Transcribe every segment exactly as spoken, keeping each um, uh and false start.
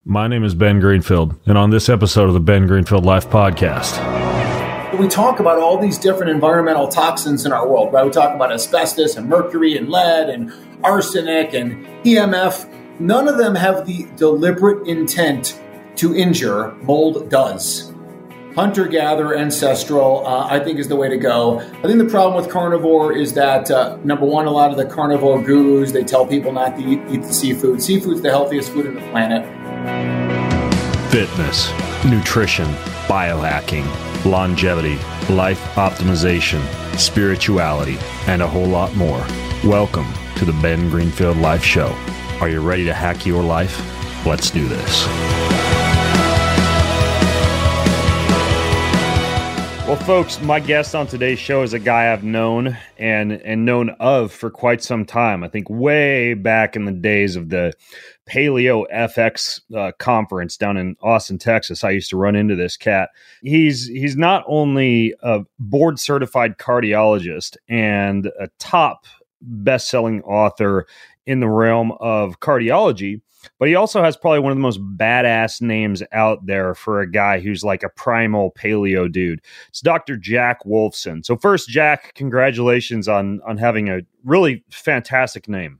My name is Ben Greenfield, and on this episode of the Ben Greenfield Life Podcast, we talk about all these different environmental toxins in our world, right? We talk about asbestos and mercury and lead and arsenic and E M F. None of them have the deliberate intent to injure. Mold does. Hunter-gatherer, ancestral, uh, I think is the way to go. I think the problem with carnivore is that, uh, number one, a lot of the carnivore gurus, they tell people not to eat, eat the seafood. Seafood's the healthiest food on the planet. Fitness, nutrition, biohacking, longevity, life optimization, spirituality, and a whole lot more. Welcome to the Ben Greenfield Life Show. Are you ready to hack your life? Let's do this. Well, folks, my guest on today's show is a guy I've known and and known of for quite some time. I think way back in the days of the Paleo F X uh, conference down in Austin, Texas, I used to run into this cat. He's he's not only a board certified cardiologist and a top best-selling author in the realm of cardiology, but he also has probably one of the most badass names out there for a guy who's like a primal paleo dude. It's Doctor Jack Wolfson. So first, Jack, congratulations on on having a really fantastic name.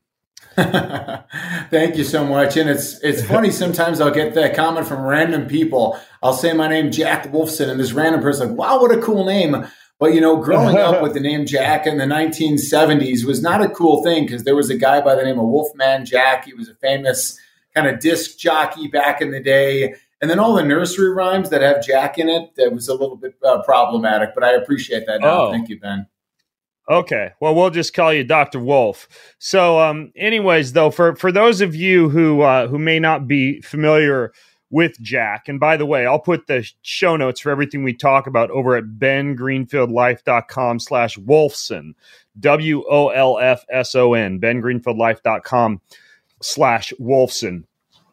Thank you so much. And it's it's funny, sometimes I'll get that comment from random people. I'll say my name, Jack Wolfson, and this random person's like, wow, what a cool name. But, you know, growing up with the name Jack in the nineteen seventies was not a cool thing because there was a guy by the name of Wolfman Jack. He was a famous kind of disc jockey back in the day. And then all the nursery rhymes that have Jack in it, that was a little bit uh, problematic. But I appreciate that now. Oh. Thank you, Ben. Okay. Well, we'll just call you Doctor Wolf. So um, anyways, though, for, for those of you who uh, who may not be familiar with Jack, and by the way, I'll put the show notes for everything we talk about over at bengreenfieldlife.com slash Wolfson, W O L F S O N, bengreenfieldlife.com slash Wolfson.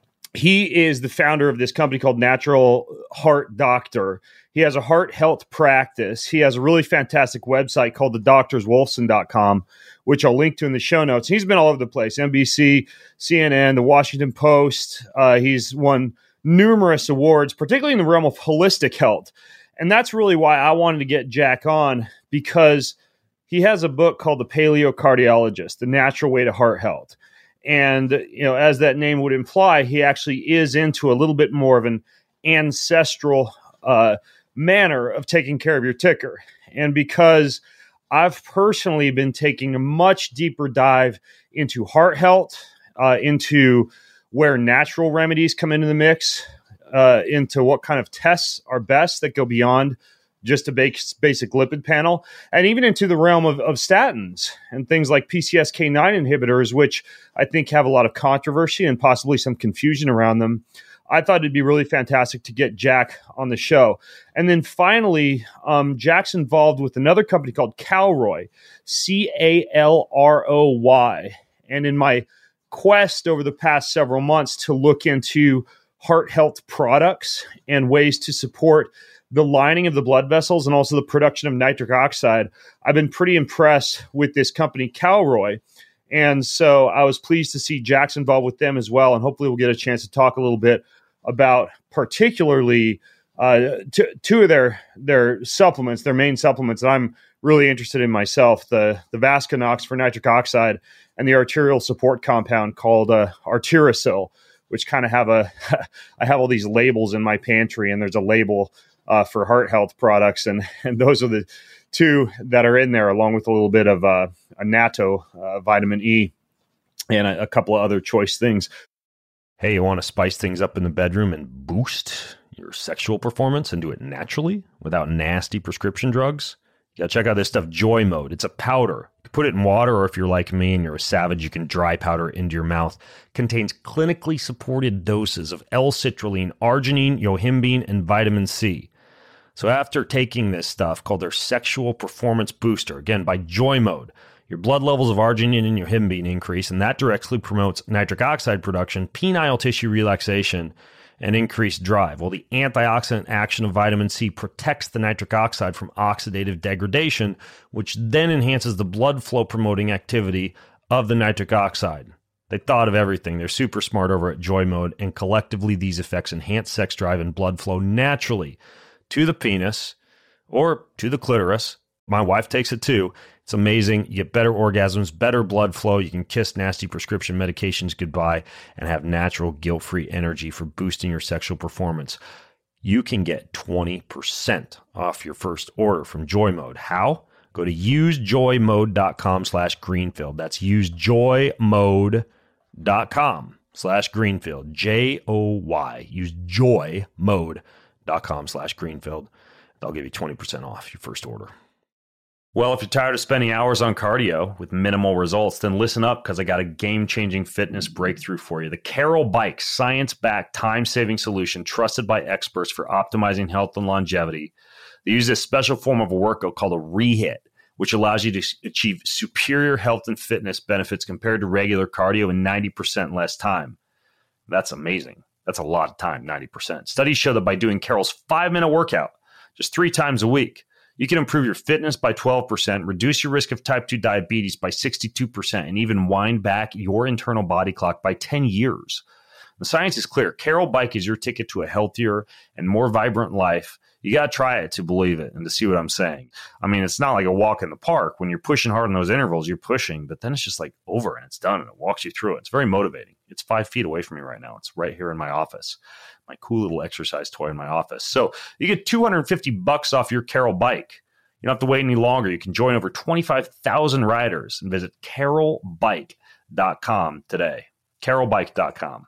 He is the founder of this company called Natural Heart Doctor. He has a heart health practice. He has a really fantastic website called the doctors wolfson dot com, which I'll link to in the show notes. He's been all over the place, N B C, C N N, the Washington Post. Uh, he's won numerous awards, particularly in the realm of holistic health. And that's really why I wanted to get Jack on, because he has a book called The Paleo Cardiologist, The Natural Way to Heart Health. And, you know, as that name would imply, he actually is into a little bit more of an ancestral uh, manner of taking care of your ticker. And because I've personally been taking a much deeper dive into heart health, uh, into where natural remedies come into the mix, uh, into what kind of tests are best that go beyond just a basic lipid panel, and even into the realm of, of statins and things like P C S K nine inhibitors, which I think have a lot of controversy and possibly some confusion around them. I thought it'd be really fantastic to get Jack on the show. And then finally, um, Jack's involved with another company called Calroy, C A L R O Y. And in my quest over the past several months to look into heart health products and ways to support the lining of the blood vessels and also the production of nitric oxide, I've been pretty impressed with this company, Calroy. And so I was pleased to see Jack's involved with them as well. And hopefully we'll get a chance to talk a little bit about particularly uh, t- two of their their supplements, their main supplements that I'm really interested in myself, the, the Vasconox for nitric oxide and the arterial support compound called uh, Arterosil, which kind of have a, I have all these labels in my pantry, and there's a label uh, for heart health products. And, and those are the two that are in there, along with a little bit of uh, a natto, uh, vitamin E, and a, a couple of other choice things. Hey, you want to spice things up in the bedroom and boost your sexual performance and do it naturally without nasty prescription drugs? You gotta check out this stuff, Joy Mode. It's a powder. You can put it in water, or if you're like me and you're a savage, you can dry powder into your mouth. Contains clinically supported doses of L-citrulline, arginine, yohimbine, and vitamin C. So after taking this stuff called their Sexual Performance Booster, again by Joy Mode, your blood levels of arginine and yohimbine increase, and that directly promotes nitric oxide production, penile tissue relaxation, and increased drive. Well, the antioxidant action of vitamin C protects the nitric oxide from oxidative degradation, which then enhances the blood flow promoting activity of the nitric oxide. They thought of everything. They're super smart over at Joy Mode, and collectively these effects enhance sex drive and blood flow naturally to the penis or to the clitoris. My wife takes it too. It's amazing. You get better orgasms, better blood flow. You can kiss nasty prescription medications goodbye and have natural guilt-free energy for boosting your sexual performance. You can get twenty percent off your first order from Joy Mode. How? Go to usejoymode.com slash Greenfield. That's usejoymode.com slash Greenfield. J O Y. Use joymode.com slash Greenfield. They'll give you twenty percent off your first order. Well, if you're tired of spending hours on cardio with minimal results, then listen up, because I got a game-changing fitness breakthrough for you. The Carol Bike, science-backed, time-saving solution trusted by experts for optimizing health and longevity. They use this special form of a workout called a rehit, which allows you to achieve superior health and fitness benefits compared to regular cardio in ninety percent less time. That's amazing. That's a lot of time, ninety percent. Studies show that by doing Carol's five-minute workout just three times a week, you can improve your fitness by twelve percent, reduce your risk of type two diabetes by sixty-two percent, and even wind back your internal body clock by ten years. The science is clear. Carol Bike is your ticket to a healthier and more vibrant life. You got to try it to believe it and to see what I'm saying. I mean, it's not like a walk in the park. When you're pushing hard in those intervals, you're pushing, but then it's just like over and it's done and it walks you through it. It's very motivating. It's five feet away from me right now. It's right here in my office, my cool little exercise toy in my office. So you get two hundred fifty bucks off your Carol Bike. You don't have to wait any longer. You can join over twenty-five thousand riders and visit carol bike dot com today. carol bike dot com.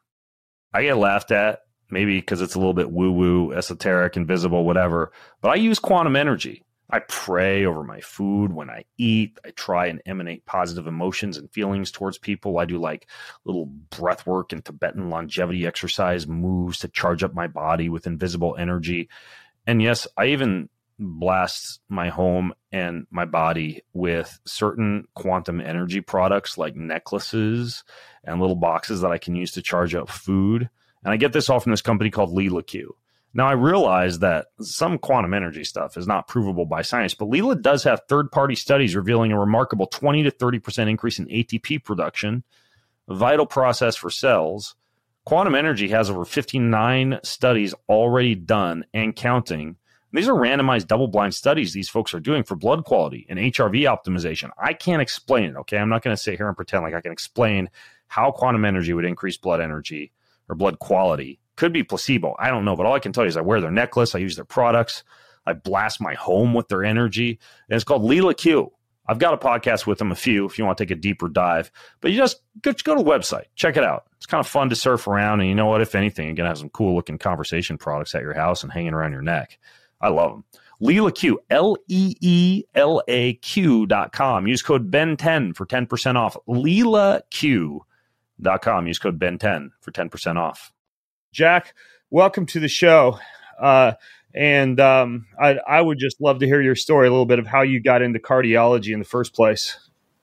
I get laughed at, maybe because it's a little bit woo-woo, esoteric, invisible, whatever, but I use quantum energy. I pray over my food when I eat. I try and emanate positive emotions and feelings towards people. I do like little breath work and Tibetan longevity exercise moves to charge up my body with invisible energy. And yes, I even blast my home and my body with certain quantum energy products like necklaces and little boxes that I can use to charge up food. And I get this all from this company called Leela Q. Now, I realize that some quantum energy stuff is not provable by science, but Leela does have third-party studies revealing a remarkable twenty to thirty percent increase in A T P production, a vital process for cells. Quantum energy has over fifty-nine studies already done and counting. These are randomized double-blind studies these folks are doing for blood quality and H R V optimization. I can't explain it, okay? I'm not going to sit here and pretend like I can explain how quantum energy would increase blood energy or blood quality. Could be placebo. I don't know, but all I can tell you is I wear their necklace. I use their products. I blast my home with their energy. And it's called Leela Q. I've got a podcast with them, a few, if you want to take a deeper dive. But you just go, go to the website. Check it out. It's kind of fun to surf around. And you know what? If anything, you're going to have some cool-looking conversation products at your house and hanging around your neck. I love them. Leela Q, L E E L A Q dot com. Use code Ben ten for ten percent off. Leela Q dot com. Use code Ben ten for ten percent off. Jack, welcome to the show. Uh, and um, I, I would just love to hear your story, a little bit of how you got into cardiology in the first place.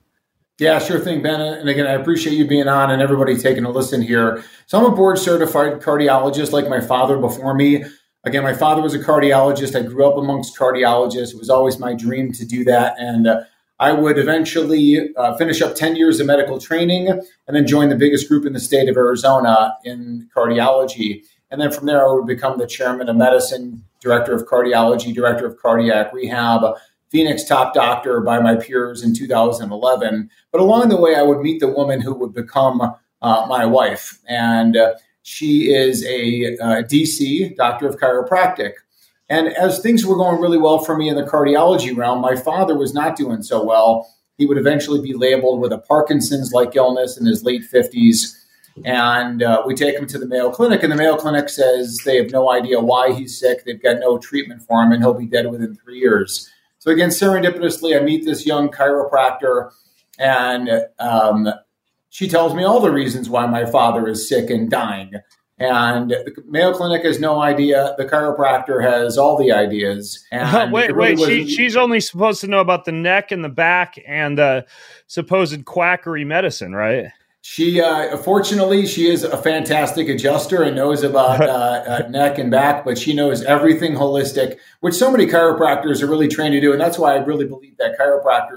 Yeah, sure thing, Ben. And again, I appreciate you being on and everybody taking a listen here. So I'm a board certified cardiologist like my father before me. Again, my father was a cardiologist. I grew up amongst cardiologists. It was always my dream to do that. And uh, I would eventually uh, finish up ten years of medical training and then join the biggest group in the state of Arizona in cardiology. And then from there, I would become the chairman of medicine, director of cardiology, director of cardiac rehab, Phoenix top doctor by my peers in two thousand eleven. But along the way, I would meet the woman who would become uh, my wife. And uh, she is a uh, D C, doctor of chiropractic. And as things were going really well for me in the cardiology realm, my father was not doing so well. He would eventually be labeled with a Parkinson's-like illness in his late fifties. And uh, we take him to the Mayo Clinic, and the Mayo Clinic says they have no idea why he's sick. They've got no treatment for him, and he'll be dead within three years. So again, serendipitously, I meet this young chiropractor, and um, she tells me all the reasons why my father is sick and dying. And the Mayo Clinic has no idea. The chiropractor has all the ideas. And wait, really wait. She, she's only supposed to know about the neck and the back and the supposed quackery medicine, right? She, uh, fortunately, she is a fantastic adjuster and knows about uh, uh, neck and back, but she knows everything holistic, which so many chiropractors are really trained to do. And that's why I really believe that chiropractors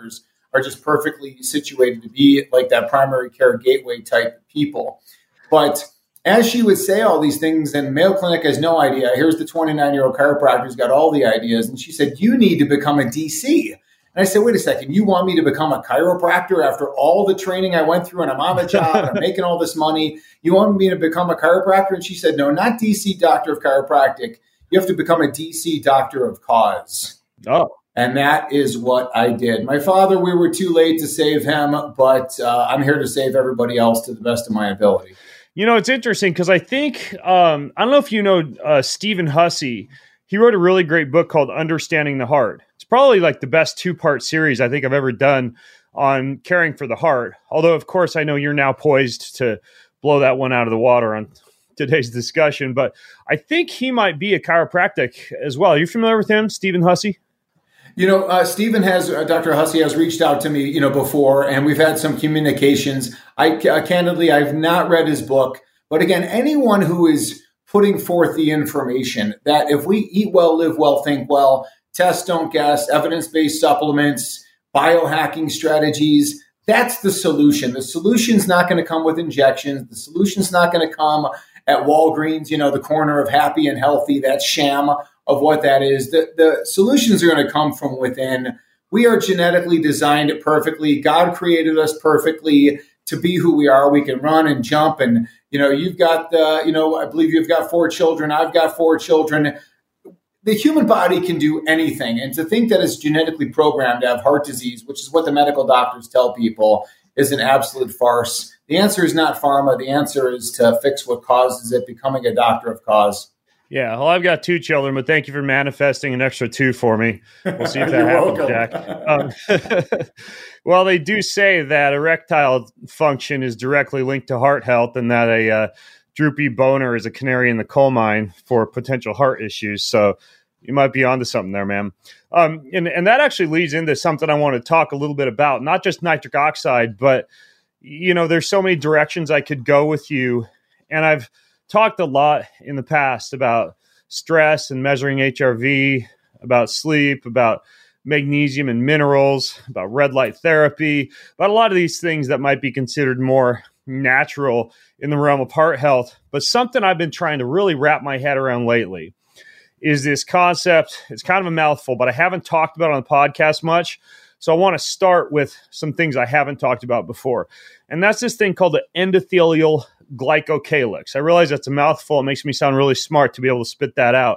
are just perfectly situated to be like that primary care gateway type people. But as she would say all these things, and Mayo Clinic has no idea. Here's the twenty-nine-year-old chiropractor who's got all the ideas. And she said, you need to become a D C. And I said, wait a second, you want me to become a chiropractor after all the training I went through and I'm on the job and I'm making all this money? You want me to become a chiropractor? And she said, no, not D C doctor of chiropractic. You have to become a D C doctor of cause. Oh. And that is what I did. My father, we were too late to save him, but uh, I'm here to save everybody else to the best of my ability. You know, it's interesting because I think, um, I don't know if you know uh, Stephen Hussey. He wrote a really great book called Understanding the Heart. It's probably like the best two-part series I think I've ever done on caring for the heart. Although, of course, I know you're now poised to blow that one out of the water on today's discussion. But I think he might be a chiropractic as well. Are you familiar with him, Stephen Hussey? You know, uh, Stephen has, uh, Doctor Hussey has reached out to me, you know, before, and we've had some communications. I uh, candidly, I've not read his book, but again, anyone who is putting forth the information that if we eat well, live well, think well, test, don't guess, evidence-based supplements, biohacking strategies, that's the solution. The solution's not going to come with injections. The solution's not going to come at Walgreens, you know, the corner of happy and healthy, that sham of what that is. The, the solutions are going to come from within. We are genetically designed perfectly. God created us perfectly to be who we are. We can run and jump. And, you know, you've got, uh, you know, I believe you've got four children. I've got four children. The human body can do anything. And to think that it's genetically programmed to have heart disease, which is what the medical doctors tell people, is an absolute farce. The answer is not pharma. The answer is to fix what causes it, becoming a doctor of cause. Yeah, well, I've got two children, but thank you for manifesting an extra two for me. We'll see if that happens, Jack. Um, well, they do say that erectile function is directly linked to heart health, and that a uh, droopy boner is a canary in the coal mine for potential heart issues. So you might be onto something there, man. Um, and, and that actually leads into something I want to talk a little bit about, not just nitric oxide, but, you know, there's so many directions I could go with you. And I've talked a lot in the past about stress and measuring H R V, about sleep, about magnesium and minerals, about red light therapy, about a lot of these things that might be considered more natural in the realm of heart health. But something I've been trying to really wrap my head around lately is this concept. It's kind of a mouthful, but I haven't talked about it on the podcast much. So I want to start with some things I haven't talked about before. And that's this thing called the endothelial glycocalyx. I realize that's a mouthful. It makes me sound really smart to be able to spit that out.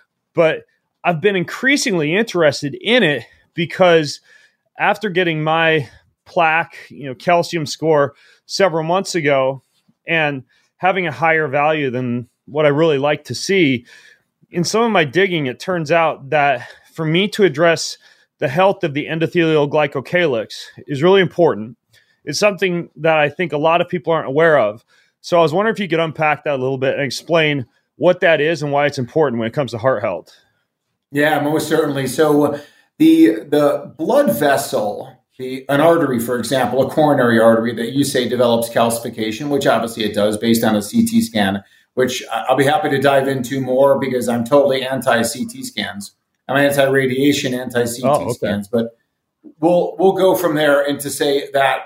But I've been increasingly interested in it because after getting my plaque, you know, calcium score several months ago and having a higher value than what I really like to see, in some of my digging, it turns out that for me to address the health of the endothelial glycocalyx is really important. It's something that I think a lot of people aren't aware of. So I was wondering if you could unpack that a little bit and explain what that is and why it's important when it comes to heart health. Yeah, most certainly. So the the blood vessel, the, an artery, for example, a coronary artery that you say develops calcification, which obviously it does based on a C T scan, which I'll be happy to dive into more because I'm totally anti-C T scans. I'm anti-radiation, anti-C T oh, okay. scans, but we'll we'll go from there and to say that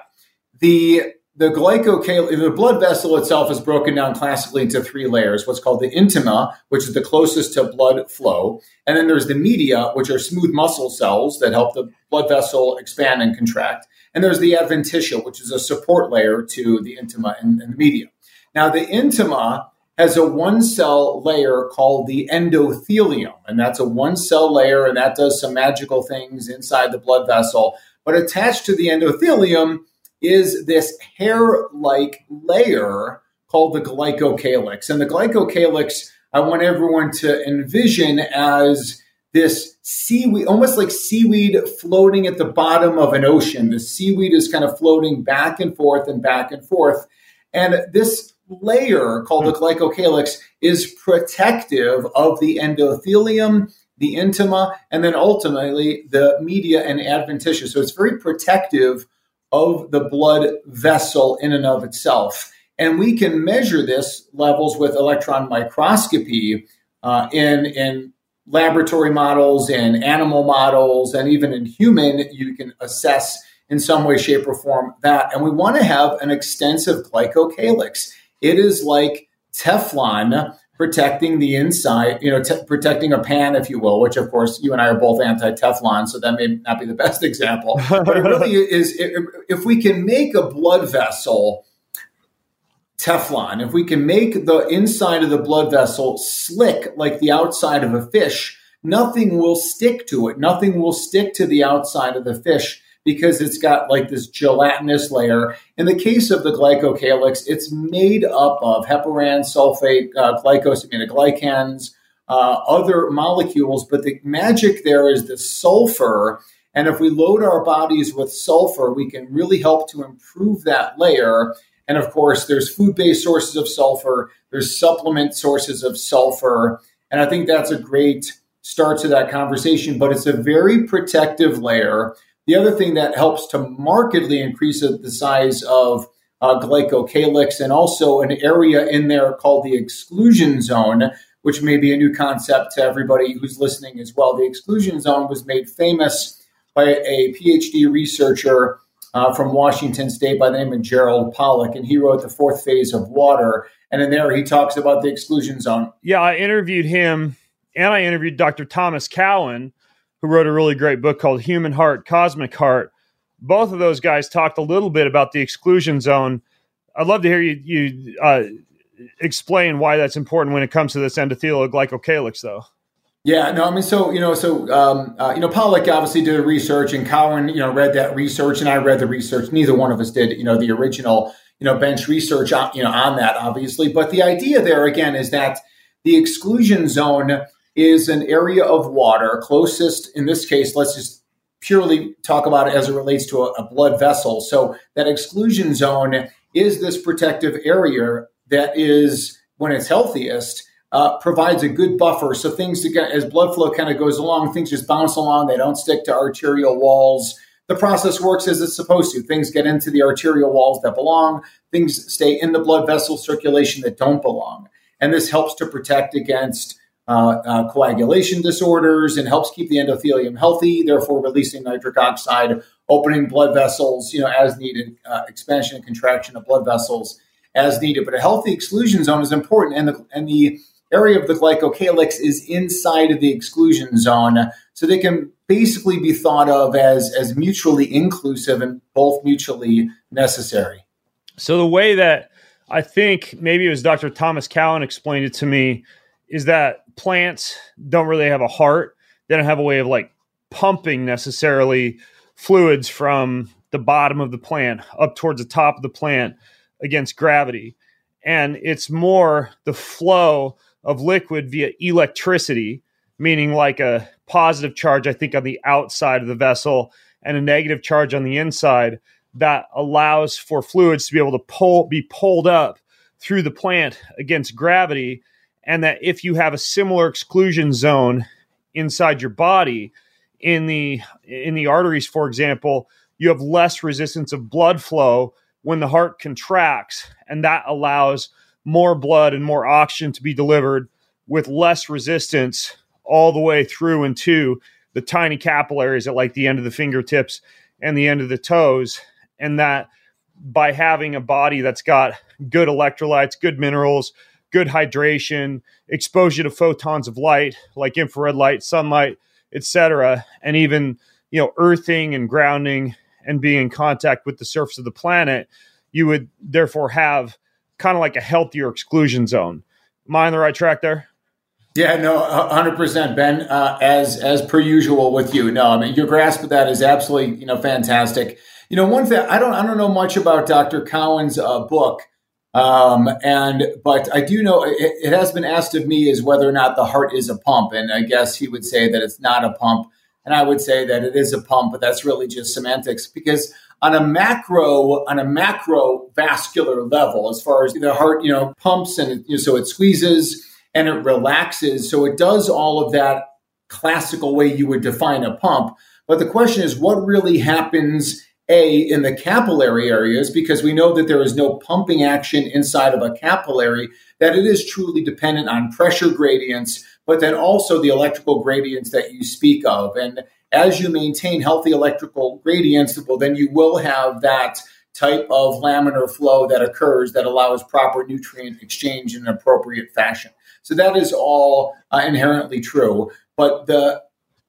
the the glycocalyx, the blood vessel itself is broken down classically into three layers, what's called the intima, which is the closest to blood flow. And then there's the media, which are smooth muscle cells that help the blood vessel expand and contract. And there's the adventitia, which is a support layer to the intima and, and the media. Now, the intima has a one-cell layer called the endothelium, and that's a one-cell layer, and that does some magical things inside the blood vessel. But attached to the endothelium is this hair-like layer called the glycocalyx. And the glycocalyx, I want everyone to envision as this seaweed, almost like seaweed floating at the bottom of an ocean. The seaweed is kind of floating back and forth and back and forth. And this layer called the glycocalyx is protective of the endothelium, the intima, and then ultimately the media and adventitia. So it's very protective of the blood vessel in and of itself. And we can measure this levels with electron microscopy uh, in, in laboratory models, in animal models, and even in human, you can assess in some way, shape, or form that. And we want to have an extensive glycocalyx. It is like Teflon protecting the inside, you know, t- protecting a pan, if you will, which of course you and I are both anti-Teflon, so that may not be the best example. But it really is, if we can make a blood vessel Teflon, if we can make the inside of the blood vessel slick like the outside of a fish, nothing will stick to it. Nothing will stick to the outside of the fish because it's got like this gelatinous layer. In the case of the glycocalyx, it's made up of heparan sulfate, uh, glycosaminoglycans, uh, other molecules. But the magic there is the sulfur. And if we load our bodies with sulfur, we can really help to improve that layer. And of course, there's food-based sources of sulfur. There's supplement sources of sulfur. And I think that's a great start to that conversation. But it's a very protective layer. The other thing that helps to markedly increase the size of uh, glycocalyx, and also an area in there called the exclusion zone, which may be a new concept to everybody who's listening as well. The exclusion zone was made famous by a PhD researcher uh, from Washington State by the name of Gerald Pollack, and he wrote The Fourth Phase of Water. And in there, he talks about the exclusion zone. Yeah, I interviewed him, and I interviewed Doctor Thomas Cowan, who wrote a really great book called Human Heart, Cosmic Heart. Both of those guys talked a little bit about the exclusion zone. I'd love to hear you, you uh, explain why that's important when it comes to this endothelial glycocalyx, though. Yeah, no, I mean, so, you know, so, um, uh, you know, Pollack obviously did the research, and Cowan, you know, read that research, and I read the research. Neither one of us did, you know, the original, you know, bench research, on, you know, on that, obviously. But the idea there, again, is that the exclusion zone is an area of water closest, in this case, let's just purely talk about it as it relates to a, a blood vessel. So that exclusion zone is this protective area that is, when it's healthiest, uh, provides a good buffer. So things, to get, as blood flow kind of goes along, things just bounce along. They don't stick to arterial walls. The process works as it's supposed to. Things get into the arterial walls that belong. Things stay in the blood vessel circulation that don't belong. And this helps to protect against Uh, uh, coagulation disorders, and helps keep the endothelium healthy, therefore releasing nitric oxide, opening blood vessels, you know, as needed, uh, expansion and contraction of blood vessels as needed. But a healthy exclusion zone is important, and the and the area of the glycocalyx is inside of the exclusion zone, so they can basically be thought of as as mutually inclusive and both mutually necessary. So the way that I think maybe it was Doctor Thomas Cowan explained it to me is that plants don't really have a heart. They don't have a way of like pumping necessarily fluids from the bottom of the plant up towards the top of the plant against gravity. And it's more the flow of liquid via electricity, meaning like a positive charge, I think, on the outside of the vessel and a negative charge on the inside, that allows for fluids to be able to pull, be pulled up through the plant against gravity. And that if you have a similar exclusion zone inside your body, in the in the arteries, for example, you have less resistance of blood flow when the heart contracts, and that allows more blood and more oxygen to be delivered with less resistance all the way through into the tiny capillaries at like the end of the fingertips and the end of the toes. And that by having a body that's got good electrolytes, good minerals, good hydration, exposure to photons of light like infrared light, sunlight, et cetera, and even, you know, earthing and grounding and being in contact with the surface of the planet, you would therefore have kind of like a healthier exclusion zone. Am I on the right track there? Yeah, no, one hundred percent, Ben. Uh, as as per usual with you. No, I mean, your grasp of that is absolutely, you know, fantastic. You know, one thing I don't I don't know much about Doctor Cowan's uh, book. Um, and, but I do know it, it has been asked of me is whether or not the heart is a pump. And I guess he would say that it's not a pump. And I would say that it is a pump, but that's really just semantics, because on a macro, on a macro vascular level, as far as the heart, you know, pumps and you know, so it squeezes and it relaxes. So it does all of that classical way you would define a pump. But the question is, what really happens A, in the capillary areas, because we know that there is no pumping action inside of a capillary, that it is truly dependent on pressure gradients, but then also the electrical gradients that you speak of. And as you maintain healthy electrical gradients, well, then you will have that type of laminar flow that occurs that allows proper nutrient exchange in an appropriate fashion. So that is all uh, inherently true. But the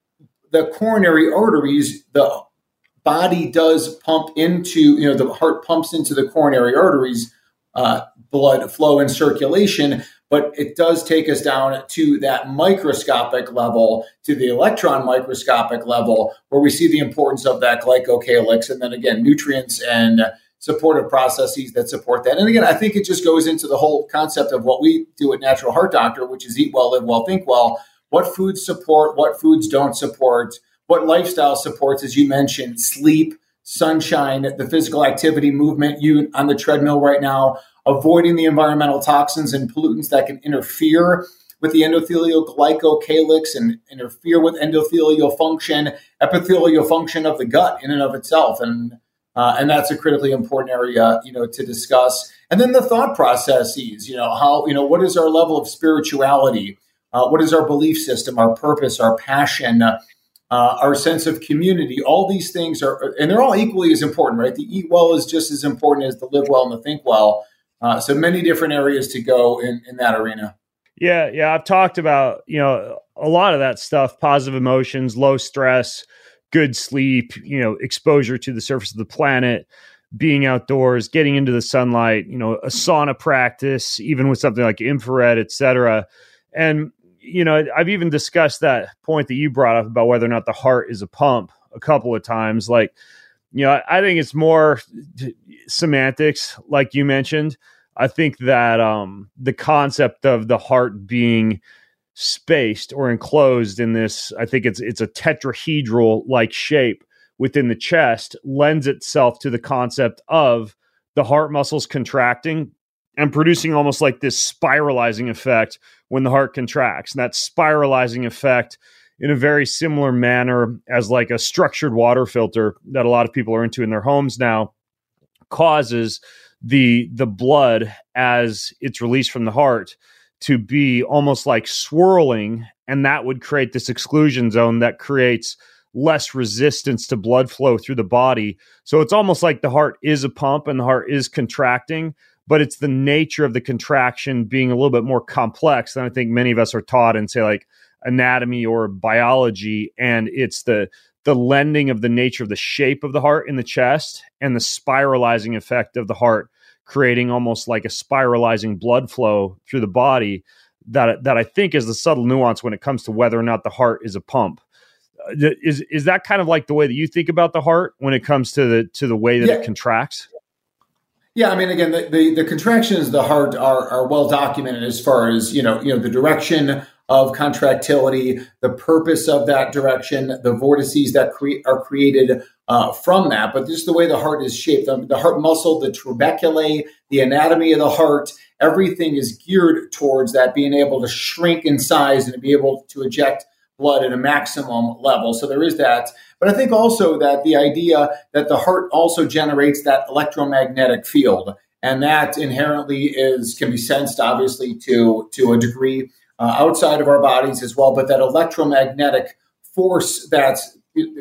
the coronary arteries, the body does pump into, you know, the heart pumps into the coronary arteries, uh, blood flow and circulation, but it does take us down to that microscopic level, to the electron microscopic level, where we see the importance of that glycocalyx, and then again, nutrients and supportive processes that support that. And again, I think it just goes into the whole concept of what we do at Natural Heart Doctor, which is eat well, live well, think well. What foods support, what foods don't support, what lifestyle supports, as you mentioned, sleep, sunshine, the physical activity, movement, you on the treadmill right now, avoiding the environmental toxins and pollutants that can interfere with the endothelial glycocalyx and interfere with endothelial function, epithelial function of the gut in and of itself. And uh, and that's a critically important area, you know, to discuss. And then the thought processes, you know, how, you know, what is our level of spirituality? Uh, what is our belief system, our purpose, our passion, uh, uh, our sense of community? All these things are, and they're all equally as important, right? The eat well is just as important as the live well and the think well. Uh, so many different areas to go in, in that arena. Yeah, yeah. I've talked about, you know, a lot of that stuff, positive emotions, low stress, good sleep, you know, exposure to the surface of the planet, being outdoors, getting into the sunlight, you know, a sauna practice, even with something like infrared, et cetera. And, you know, I've even discussed that point that you brought up about whether or not the heart is a pump a couple of times. Like, you know, I think it's more semantics, like you mentioned. I think that um, the concept of the heart being spaced or enclosed in this, I think it's it's a tetrahedral like shape within the chest, lends itself to the concept of the heart muscles contracting and producing almost like this spiralizing effect when the heart contracts. And that spiralizing effect, in a very similar manner as like a structured water filter that a lot of people are into in their homes now, causes the the blood as it's released from the heart to be almost like swirling, and that would create this exclusion zone that creates less resistance to blood flow through the body. So it's almost like the heart is a pump and the heart is contracting, but it's the nature of the contraction being a little bit more complex than I think many of us are taught in, say, like anatomy or biology. And it's the the lending of the nature of the shape of the heart in the chest and the spiralizing effect of the heart, creating almost like a spiralizing blood flow through the body that that I think is the subtle nuance when it comes to whether or not the heart is a pump. Uh, is is that kind of like the way that you think about the heart when it comes to the to the way that yeah. it contracts? Yeah, I mean, again, the, the, the contractions of the heart are, are well documented as far as, you know, you know, the direction of contractility, the purpose of that direction, the vortices that cre- are created uh, from that. But just the way the heart is shaped, the, the heart muscle, the trabeculae, the anatomy of the heart, everything is geared towards that being able to shrink in size and to be able to eject blood at a maximum level. So there is that. But I think also that the idea that the heart also generates that electromagnetic field, and that inherently is can be sensed, obviously, to, to a degree uh, outside of our bodies as well. But that electromagnetic force, that's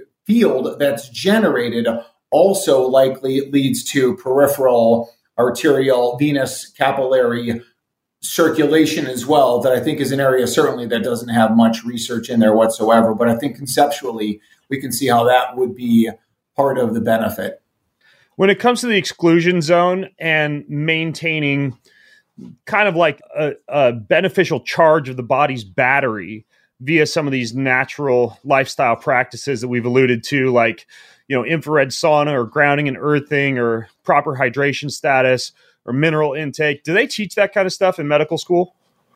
field that's generated, also likely leads to peripheral, arterial, venous, capillary circulation as well, that I think is an area certainly that doesn't have much research in there whatsoever. But I think conceptually, we can see how that would be part of the benefit. When it comes to the exclusion zone and maintaining kind of like a, a beneficial charge of the body's battery via some of these natural lifestyle practices that we've alluded to, like, you know, infrared sauna or grounding and earthing or proper hydration status or mineral intake, do they teach that kind of stuff in medical school?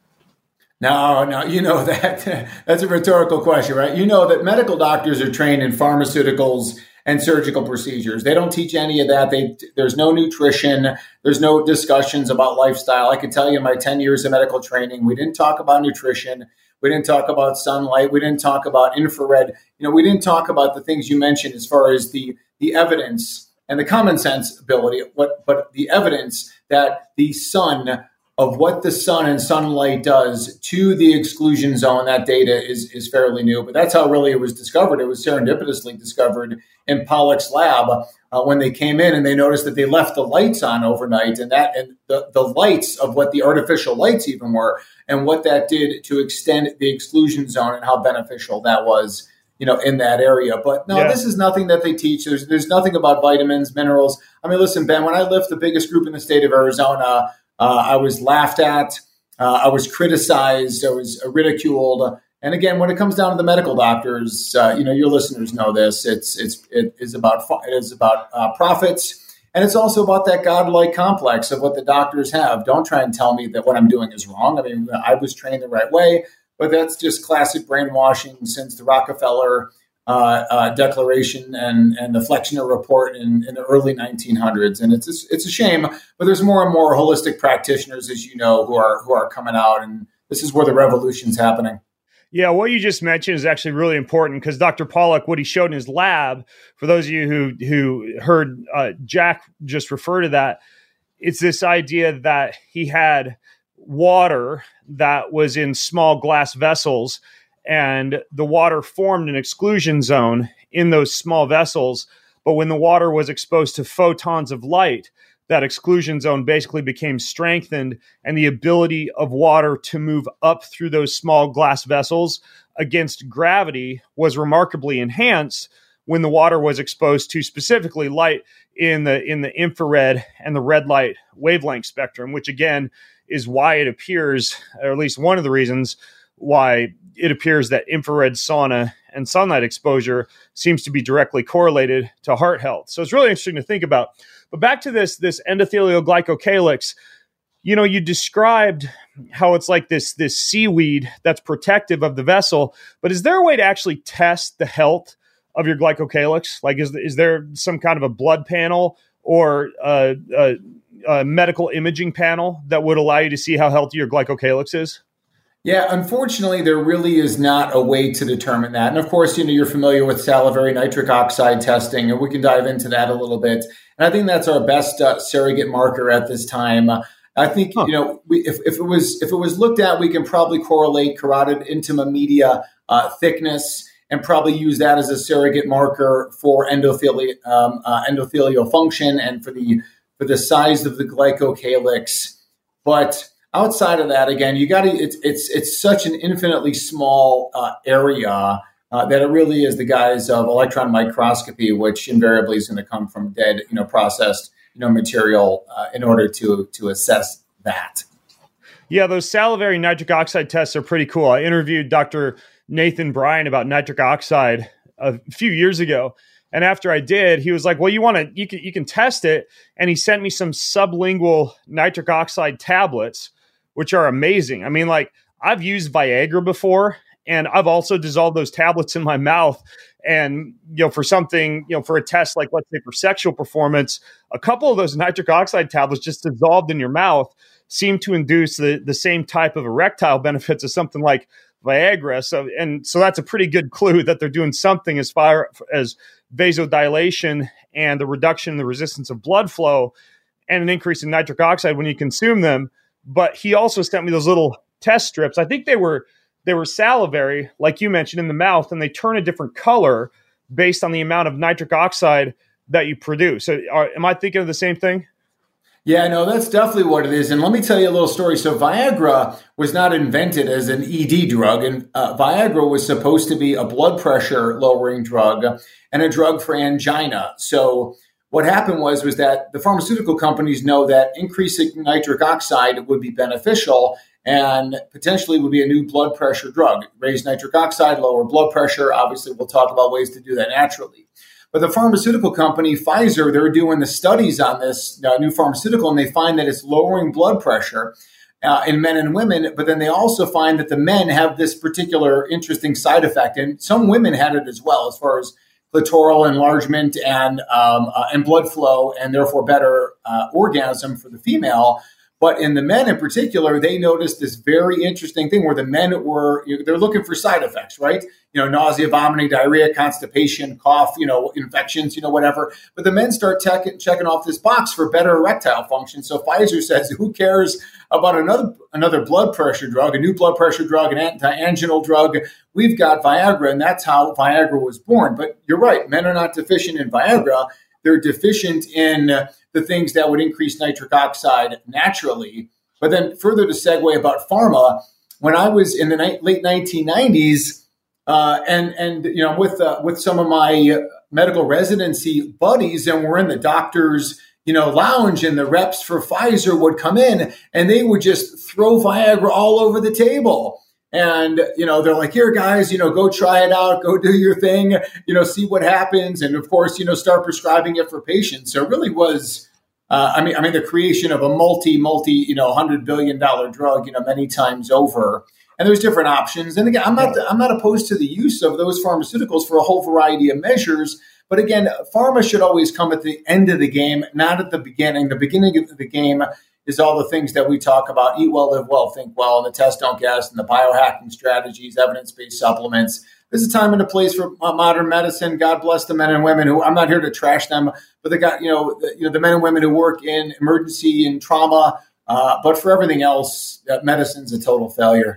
No, no, you know that that's a rhetorical question, right? You know that medical doctors are trained in pharmaceuticals and surgical procedures. They don't teach any of that. They, there's no nutrition. There's no discussions about lifestyle. I can tell you in my ten years of medical training, we didn't talk about nutrition. We didn't talk about sunlight. We didn't talk about infrared. You know, we didn't talk about the things you mentioned as far as the, the evidence and the common sense ability, but, but the evidence that the sun of what the sun and sunlight does to the exclusion zone, that data is, is fairly new. But that's how really it was discovered. It was serendipitously discovered in Pollack's lab uh, when they came in and they noticed that they left the lights on overnight, and that and the, the lights of what the artificial lights even were, and what that did to extend the exclusion zone and how beneficial that was, you know, in that area. But no, yeah. This is nothing that they teach. There's there's nothing about vitamins, minerals. I mean, listen, Ben, when I lift the biggest group in the state of Arizona, uh, I was laughed at. Uh, I was criticized. I was ridiculed. And again, when it comes down to the medical doctors, uh, you know, your listeners know this. It's it's it is about it is about uh, profits, and it's also about that godlike complex of what the doctors have. Don't try and tell me that what I'm doing is wrong. I mean, I was trained the right way. But that's just classic brainwashing since the Rockefeller uh, uh, Declaration and, and the Flexner Report in, in the early nineteen hundreds. And it's a, it's a shame, but there's more and more holistic practitioners, as you know, who are who are coming out. And this is where the revolution's happening. Yeah, what you just mentioned is actually really important because Doctor Pollack, what he showed in his lab, for those of you who, who heard uh, Jack just refer to that, it's this idea that he had water that was in small glass vessels, and the water formed an exclusion zone in those small vessels. But when the water was exposed to photons of light, that exclusion zone basically became strengthened, and the ability of water to move up through those small glass vessels against gravity was remarkably enhanced when the water was exposed to specifically light in the in the infrared and the red light wavelength spectrum, which again is why it appears, or at least one of the reasons why it appears that infrared sauna and sunlight exposure seems to be directly correlated to heart health. So it's really interesting to think about. But back to this, this endothelial glycocalyx, you know, you described how it's like this, this seaweed that's protective of the vessel, but is there a way to actually test the health of your glycocalyx? Like, is, is there some kind of a blood panel or a, a, a medical imaging panel that would allow you to see how healthy your glycocalyx is? Yeah, unfortunately, there really is not a way to determine that. And of course, you know, you're familiar with salivary nitric oxide testing, and we can dive into that a little bit. And I think that's our best uh, surrogate marker at this time. Uh, I think, huh. you know, we, if, if it was if it was looked at, we can probably correlate carotid intima media uh, thickness and probably use that as a surrogate marker for endotheli- um, uh, endothelial function and for the for the size of the glycocalyx. But outside of that, again, you got to. It's it's it's such an infinitely small uh, area uh, that it really is the guise of electron microscopy, which invariably is going to come from dead, you know, processed, you know, material uh, in order to to assess that. Yeah, those salivary nitric oxide tests are pretty cool. I interviewed Doctor Nathan Bryan about nitric oxide a few years ago. And after I did, he was like, well, you want to, you can, you can test it. And he sent me some sublingual nitric oxide tablets, which are amazing. I mean, like, I've used Viagra before, and I've also dissolved those tablets in my mouth. And, you know, for something, you know, for a test, like let's say for sexual performance, a couple of those nitric oxide tablets just dissolved in your mouth seem to induce the, the same type of erectile benefits as something like Viagra. So, and so that's a pretty good clue that they're doing something as far as vasodilation and the reduction in the resistance of blood flow and an increase in nitric oxide when you consume them. But he also sent me those little test strips. I think they were they were salivary, like you mentioned, in the mouth, and they turn a different color based on the amount of nitric oxide that you produce. So, are, am I thinking of the same thing? Yeah, no, that's definitely what it is. And let me tell you a little story. So Viagra was not invented as an E D drug, and uh, Viagra was supposed to be a blood pressure lowering drug and a drug for angina. So what happened was, was that the pharmaceutical companies know that increasing nitric oxide would be beneficial and potentially would be a new blood pressure drug. Raise nitric oxide, lower blood pressure. Obviously, we'll talk about ways to do that naturally. But the pharmaceutical company, Pfizer, they're doing the studies on this uh, new pharmaceutical, and they find that it's lowering blood pressure uh, in men and women. But then they also find that the men have this particular interesting side effect. And some women had it as well, as far as clitoral enlargement and um, uh, and blood flow, and therefore better uh, orgasm for the female. But in the men in particular, they noticed this very interesting thing where the men were, you know, they're looking for side effects, right? You know, nausea, vomiting, diarrhea, constipation, cough, you know, infections, you know, whatever. But the men start tech- checking off this box for better erectile function. So Pfizer says, who cares about another another blood pressure drug, a new blood pressure drug, an anti-anginal drug? We've got Viagra, and that's how Viagra was born. But you're right, men are not deficient in Viagra. They're deficient in the things that would increase nitric oxide naturally. But then further to segue about pharma, when I was in the ni- late nineteen nineties, uh, and and you know with uh, with some of my medical residency buddies, and we're in the doctor's you know lounge, and the reps for Pfizer would come in, and they would just throw Viagra all over the table. And, you know, they're like, here, guys, you know, go try it out, go do your thing, you know, see what happens. And of course, you know, start prescribing it for patients. So it really was, uh, I mean, I mean, the creation of a multi, multi, you know, hundred billion dollar drug, you know, many times over. And there's different options. And again, I'm not, I'm not opposed to the use of those pharmaceuticals for a whole variety of measures. But again, pharma should always come at the end of the game, not at the beginning. The beginning of the game is all the things that we talk about: eat well, live well, think well, and the test, don't guess, and the biohacking strategies, evidence-based supplements. There's a time and a place for modern medicine. God bless the men and women who, I'm not here to trash them, but they got, you know, the, you know, the men and women who work in emergency and trauma. Uh, but for everything else, uh, medicine's a total failure.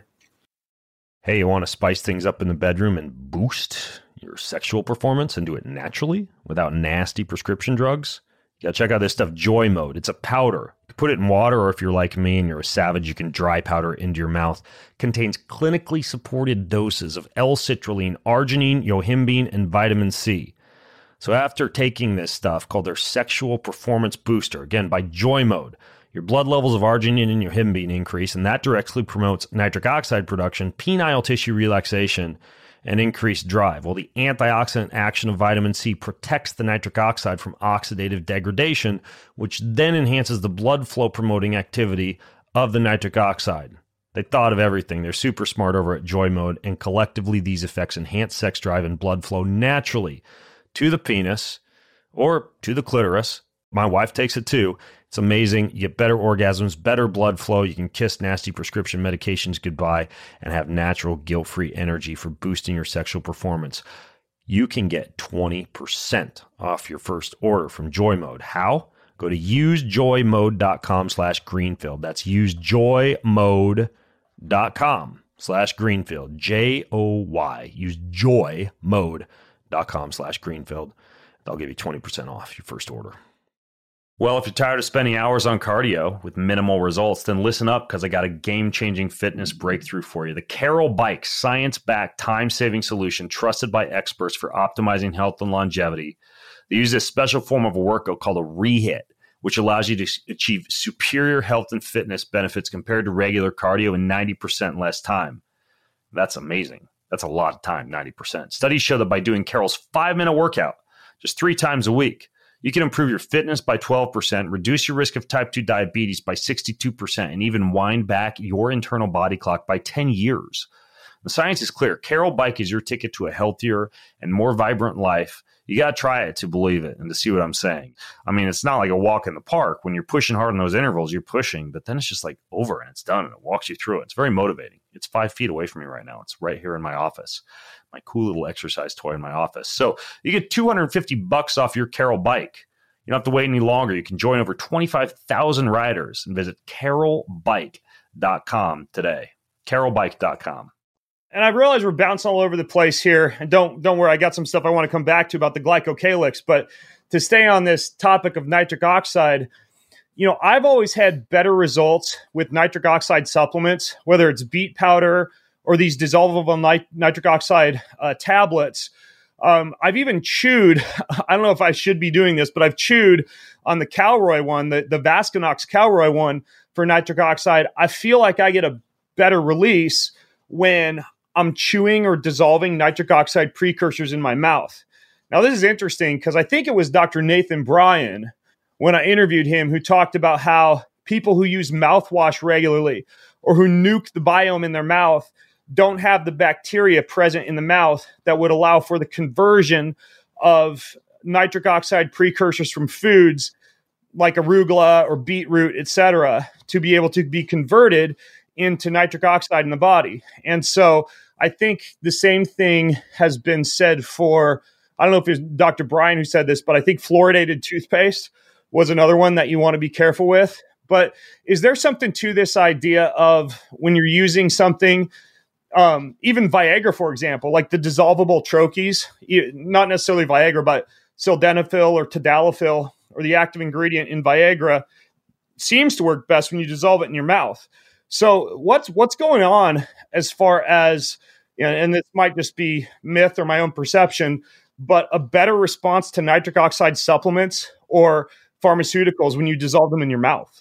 Hey, you want to spice things up in the bedroom and boost your sexual performance and do it naturally without nasty prescription drugs? You gotta check out this stuff, Joy Mode. It's a powder. You can put it in water, or if you're like me and you're a savage, you can dry powder into your mouth. It contains clinically supported doses of L-citrulline, arginine, yohimbine, and vitamin C. So after taking this stuff called their Sexual Performance Booster, again, by Joy Mode, your blood levels of arginine and yohimbine increase, and that directly promotes nitric oxide production, penile tissue relaxation, and increased drive. Well, the antioxidant action of vitamin C protects the nitric oxide from oxidative degradation, which then enhances the blood flow promoting activity of the nitric oxide. They thought of everything. They're super smart over at Joy Mode, and collectively these effects enhance sex drive and blood flow naturally to the penis or to the clitoris. My wife takes it too. It's amazing. You get better orgasms, better blood flow. You can kiss nasty prescription medications goodbye and have natural, guilt-free energy for boosting your sexual performance. You can get twenty percent off your first order from Joy Mode. How? Go to usejoymode.com slash Greenfield. That's usejoymode.com slash Greenfield. J O Y. Usejoymode.com slash Greenfield. They'll give you twenty percent off your first order. Well, if you're tired of spending hours on cardio with minimal results, then listen up, because I got a game-changing fitness breakthrough for you. The Carol Bike, science-backed, time-saving solution trusted by experts for optimizing health and longevity. They use this special form of a workout called a rehit, which allows you to achieve superior health and fitness benefits compared to regular cardio in ninety percent less time. That's amazing. That's a lot of time, ninety percent. Studies show that by doing Carol's five-minute workout just three times a week, you can improve your fitness by twelve percent, reduce your risk of type two diabetes by sixty-two percent, and even wind back your internal body clock by ten years. The science is clear. Carol Bike is your ticket to a healthier and more vibrant life. You got to try it to believe it and to see what I'm saying. I mean, it's not like a walk in the park. When you're pushing hard in those intervals, you're pushing, but then it's just like over and it's done and it walks you through it. It's very motivating. It's five feet away from me right now. It's right here in my office. My cool little exercise toy in my office. So you get two hundred fifty bucks off your Carol Bike. You don't have to wait any longer. You can join over twenty-five thousand riders and visit carol bike dot com today. carol bike dot com. And I realize we're bouncing all over the place here. And don't don't worry, I got some stuff I want to come back to about the glycocalyx. But to stay on this topic of nitric oxide, you know, I've always had better results with nitric oxide supplements, whether it's beet powder or these dissolvable nit- nitric oxide uh, tablets. Um, I've even chewed, I don't know if I should be doing this, but I've chewed on the Calroy one, the, the Vasconox Calroy one for nitric oxide. I feel like I get a better release when I'm chewing or dissolving nitric oxide precursors in my mouth. Now, this is interesting because I think it was Doctor Nathan Bryan, when I interviewed him, who talked about how people who use mouthwash regularly or who nuke the biome in their mouth don't have the bacteria present in the mouth that would allow for the conversion of nitric oxide precursors from foods like arugula or beetroot, et cetera, to be able to be converted into nitric oxide in the body. And so I think the same thing has been said for, I don't know if it's Doctor Brian who said this, but I think fluoridated toothpaste was another one that you want to be careful with. But is there something to this idea of when you're using something, um, even Viagra, for example, like the dissolvable troches, not necessarily Viagra, but sildenafil or tadalafil, or the active ingredient in Viagra, seems to work best when you dissolve it in your mouth. So what's what's going on as far as, you know, and this might just be myth or my own perception, but a better response to nitric oxide supplements or pharmaceuticals when you dissolve them in your mouth?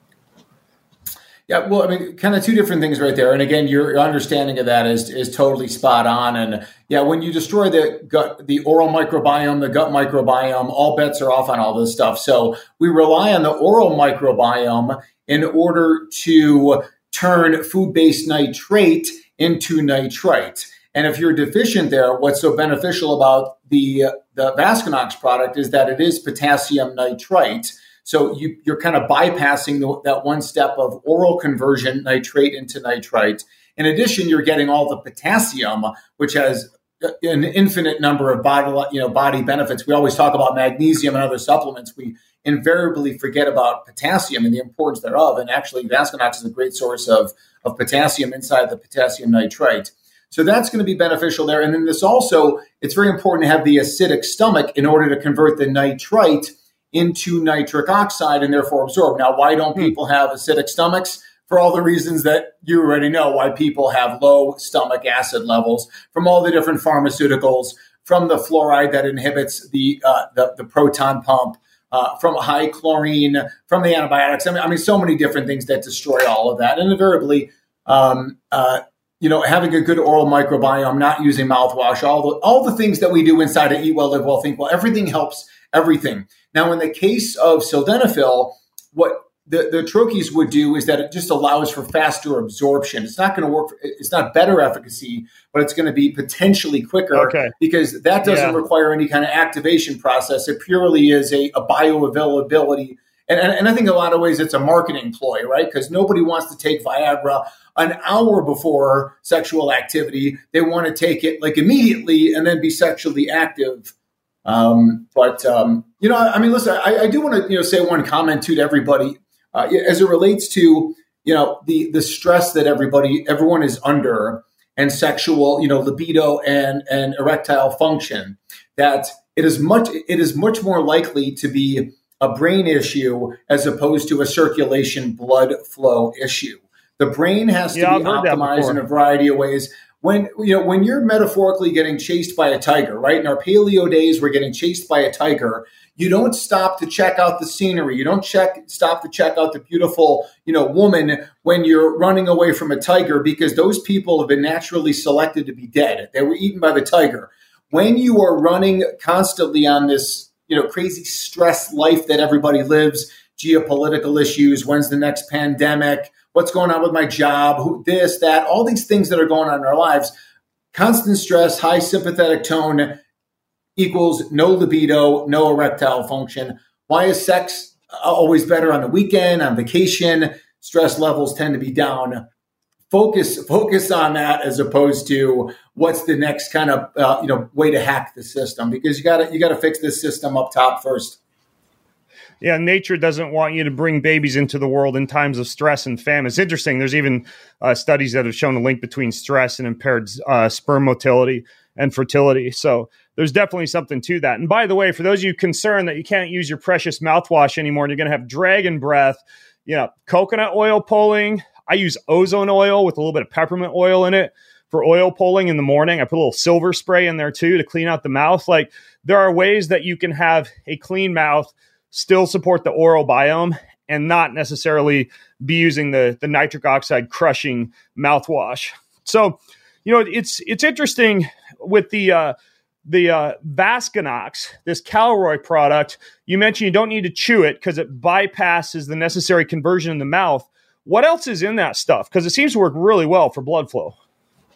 Yeah, well, I mean, kind of two different things right there. And again, your understanding of that is is totally spot on. And yeah, when you destroy the gut, the oral microbiome, the gut microbiome, all bets are off on all this stuff. So we rely on the oral microbiome in order to turn food-based nitrate into nitrite. And if you're deficient there, what's so beneficial about the the Vasconox product is that it is potassium nitrite. So you, you're kind of bypassing the, that one step of oral conversion, nitrate into nitrite. In addition, you're getting all the potassium, which has an infinite number of body, you know, body benefits. We always talk about magnesium and other supplements. We invariably forget about potassium and the importance thereof. And actually, Vasconox is a great source of, of potassium inside the potassium nitrite. So that's going to be beneficial there. And then this also, it's very important to have the acidic stomach in order to convert the nitrite into nitric oxide and therefore absorb. Now, why don't people have acidic stomachs? For all the reasons that you already know, why people have low stomach acid levels from all the different pharmaceuticals, from the fluoride that inhibits the uh, the, the proton pump, uh, from high chlorine, from the antibiotics. I mean, I mean, so many different things that destroy all of that. And invariably, um, uh, you know, having a good oral microbiome, not using mouthwash, all the all the things that we do inside of Eat Well, Live Well, Think Well, everything helps everything. Now, in the case of sildenafil, what the, the troches would do is that it just allows for faster absorption. It's not going to work. For, it's not better efficacy, but it's going to be potentially quicker okay. because that doesn't yeah. require any kind of activation process. It purely is a, a bioavailability. And, and, and I think in a lot of ways it's a marketing ploy, right? Because nobody wants to take Viagra an hour before sexual activity. They want to take it like immediately and then be sexually active. Um, but, um, you know, I mean, listen, I, I do want to, you know, say one comment too to everybody, uh, as it relates to, you know, the, the stress that everybody, everyone is under and sexual, you know, libido and, and erectile function, that it is much, it is much more likely to be a brain issue as opposed to a circulation blood flow issue. The brain has to yeah, be optimized in a variety of ways. When, you know, when you're metaphorically getting chased by a tiger, right? In our paleo days, we're getting chased by a tiger. You don't stop to check out the scenery. You don't check, stop to check out the beautiful, you know, woman when you're running away from a tiger, because those people have been naturally selected to be dead. They were eaten by the tiger. When you are running constantly on this, you know, crazy stress life that everybody lives, geopolitical issues, when's the next pandemic, what's going on with my job, who, this, that, all these things that are going on in our lives. Constant stress, high sympathetic tone equals no libido, no erectile function. Why is sex always better on the weekend, on vacation? Stress levels tend to be down. Focus, focus on that as opposed to what's the next kind of uh, you know way to hack the system, because you got to you got to fix this system up top first. Yeah, nature doesn't want you to bring babies into the world in times of stress and famine. It's interesting. There's even uh, studies that have shown a link between stress and impaired uh, sperm motility and fertility. So there's definitely something to that. And by the way, for those of you concerned that you can't use your precious mouthwash anymore and you're going to have dragon breath, you know, coconut oil pulling. I use ozone oil with a little bit of peppermint oil in it for oil pulling in the morning. I put a little silver spray in there too to clean out the mouth. Like, there are ways that you can have a clean mouth, still support the oral biome, and not necessarily be using the, the nitric oxide crushing mouthwash. So, you know, it's it's interesting with the uh, the uh, Vasconox, this Caleroy product. You mentioned you don't need to chew it because it bypasses the necessary conversion in the mouth. What else is in that stuff? Because it seems to work really well for blood flow.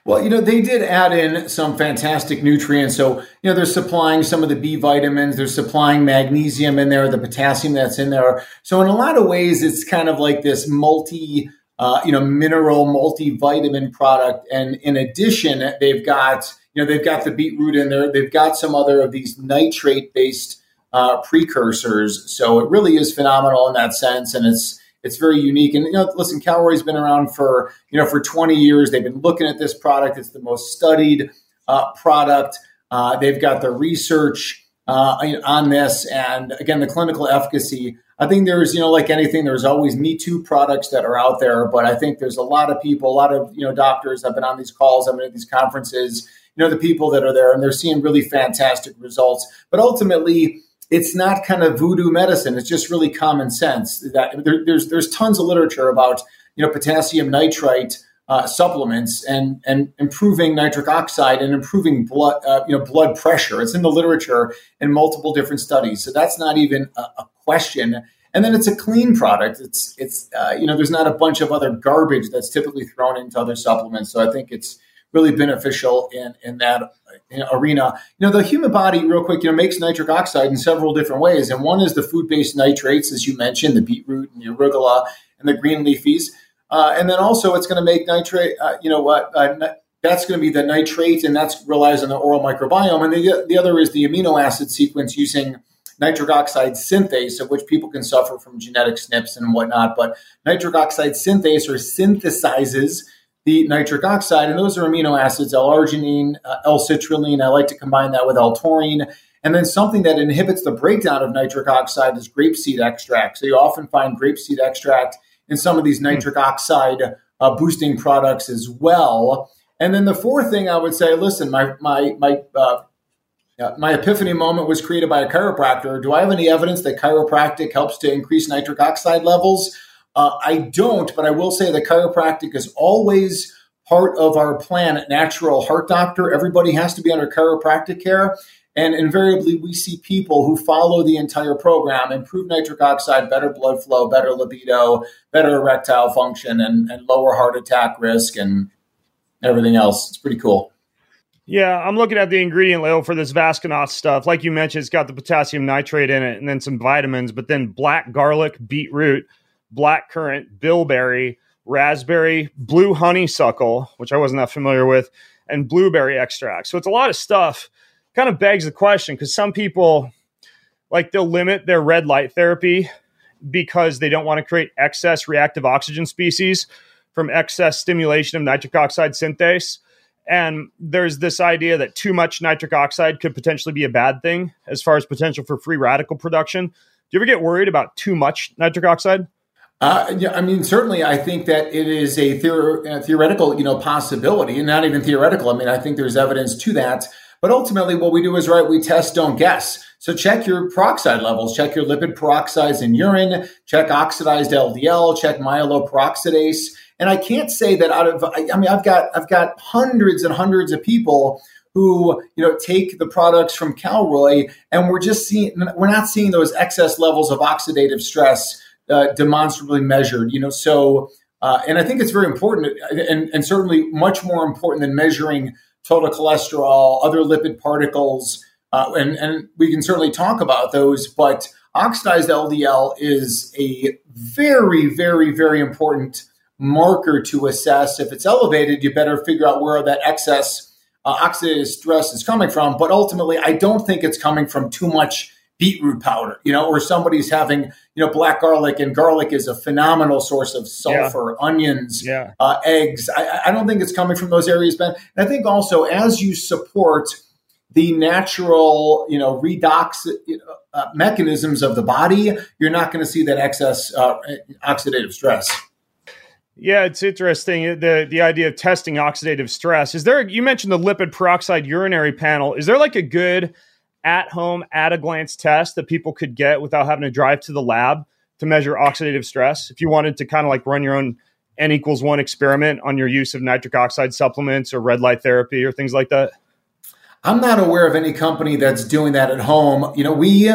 Well, you know, they did add in some fantastic nutrients. So, you know, they're supplying some of the B vitamins, they're supplying magnesium in there, the potassium that's in there. So in a lot of ways, it's kind of like this multi, uh, you know, mineral, multivitamin product. And in addition, they've got, you know, they've got the beetroot in there. They've got some other of these nitrate-based uh, precursors. So it really is phenomenal in that sense. And it's, It's very unique. And, you know, listen, Calory's been around for, you know, for twenty years. They've been looking at this product. It's the most studied uh, product. Uh, they've got the research uh, on this. And again, the clinical efficacy. I think there's, you know, like anything, there's always Me Too products that are out there. But I think there's a lot of people, a lot of, you know, doctors have been on these calls, I've been at these conferences, you know, the people that are there, and they're seeing really fantastic results. But ultimately, it's not kind of voodoo medicine. It's just really common sense. That there, there's there's tons of literature about, you know, potassium nitrite uh, supplements and and improving nitric oxide and improving blood uh, you know blood pressure. It's in the literature in multiple different studies. So that's not even a, a question. And then it's a clean product. It's it's uh, you know there's not a bunch of other garbage that's typically thrown into other supplements. So I think it's really beneficial in in that arena. You know, the human body, real quick, you know, makes nitric oxide in several different ways. And one is the food-based nitrates, as you mentioned, the beetroot and the arugula and the green leafies. Uh, and then also it's going to make nitrate, uh, you know what, uh, uh, that's going to be the nitrate, and that relies on the oral microbiome. And the, the other is the amino acid sequence using nitric oxide synthase, of which people can suffer from genetic S N Ps and whatnot. But nitric oxide synthase or synthesizes the nitric oxide, and those are amino acids, L-arginine, uh, L-citrulline. I like to combine that with L-taurine. And then something that inhibits the breakdown of nitric oxide is grapeseed extract. So you often find grapeseed extract in some of these nitric oxide uh, boosting products as well. And then the fourth thing I would say, listen, my my my uh, uh, my epiphany moment was created by a chiropractor. Do I have any evidence that chiropractic helps to increase nitric oxide levels? Uh, I don't, but I will say that chiropractic is always part of our plan at Natural Heart Doctor. Everybody has to be under chiropractic care. And invariably, we see people who follow the entire program improve nitric oxide, better blood flow, better libido, better erectile function, and, and lower heart attack risk and everything else. It's pretty cool. Yeah, I'm looking at the ingredient label for this Vasconot stuff. Like you mentioned, it's got the potassium nitrate in it and then some vitamins, but then black garlic, beetroot, blackcurrant, bilberry, raspberry, blue honeysuckle, which I wasn't that familiar with, and blueberry extract. So it's a lot of stuff. Kind of begs the question, because some people, like, they'll limit their red light therapy because they don't want to create excess reactive oxygen species from excess stimulation of nitric oxide synthase. And there's this idea that too much nitric oxide could potentially be a bad thing as far as potential for free radical production. Do you ever get worried about too much nitric oxide? Uh, yeah, I mean, certainly, I think that it is a theor- uh, theoretical, you know, possibility, and not even theoretical. I mean, I think there's evidence to that. But ultimately, what we do is, right, we test, don't guess. So check your peroxide levels, check your lipid peroxides in urine, check oxidized L D L, check myeloperoxidase. And I can't say that out of, I, I mean, I've got I've got hundreds and hundreds of people who, you know, take the products from Calroy, and we're just seeing, we're not seeing those excess levels of oxidative stress Uh, demonstrably measured, you know, so, uh, and I think it's very important and, and certainly much more important than measuring total cholesterol, other lipid particles, uh, and, and we can certainly talk about those, but oxidized L D L is a very, very, very important marker to assess. If it's elevated, you better figure out where that excess uh, oxidative stress is coming from, but ultimately, I don't think it's coming from too much beetroot powder, you know, or somebody's having, you know, black garlic, and garlic is a phenomenal source of sulfur, yeah. onions, yeah. Uh, eggs. I, I don't think it's coming from those areas, Ben. And I think also as you support the natural, you know, redox uh, mechanisms of the body, you're not going to see that excess uh, oxidative stress. Yeah, it's interesting, the the idea of testing oxidative stress. Is there, you mentioned the lipid peroxide urinary panel. Is there like a good at-home, at-a-glance test that people could get without having to drive to the lab to measure oxidative stress? If you wanted to kind of like run your own N equals one experiment on your use of nitric oxide supplements or red light therapy or things like that? I'm not aware of any company that's doing that at home. You know, we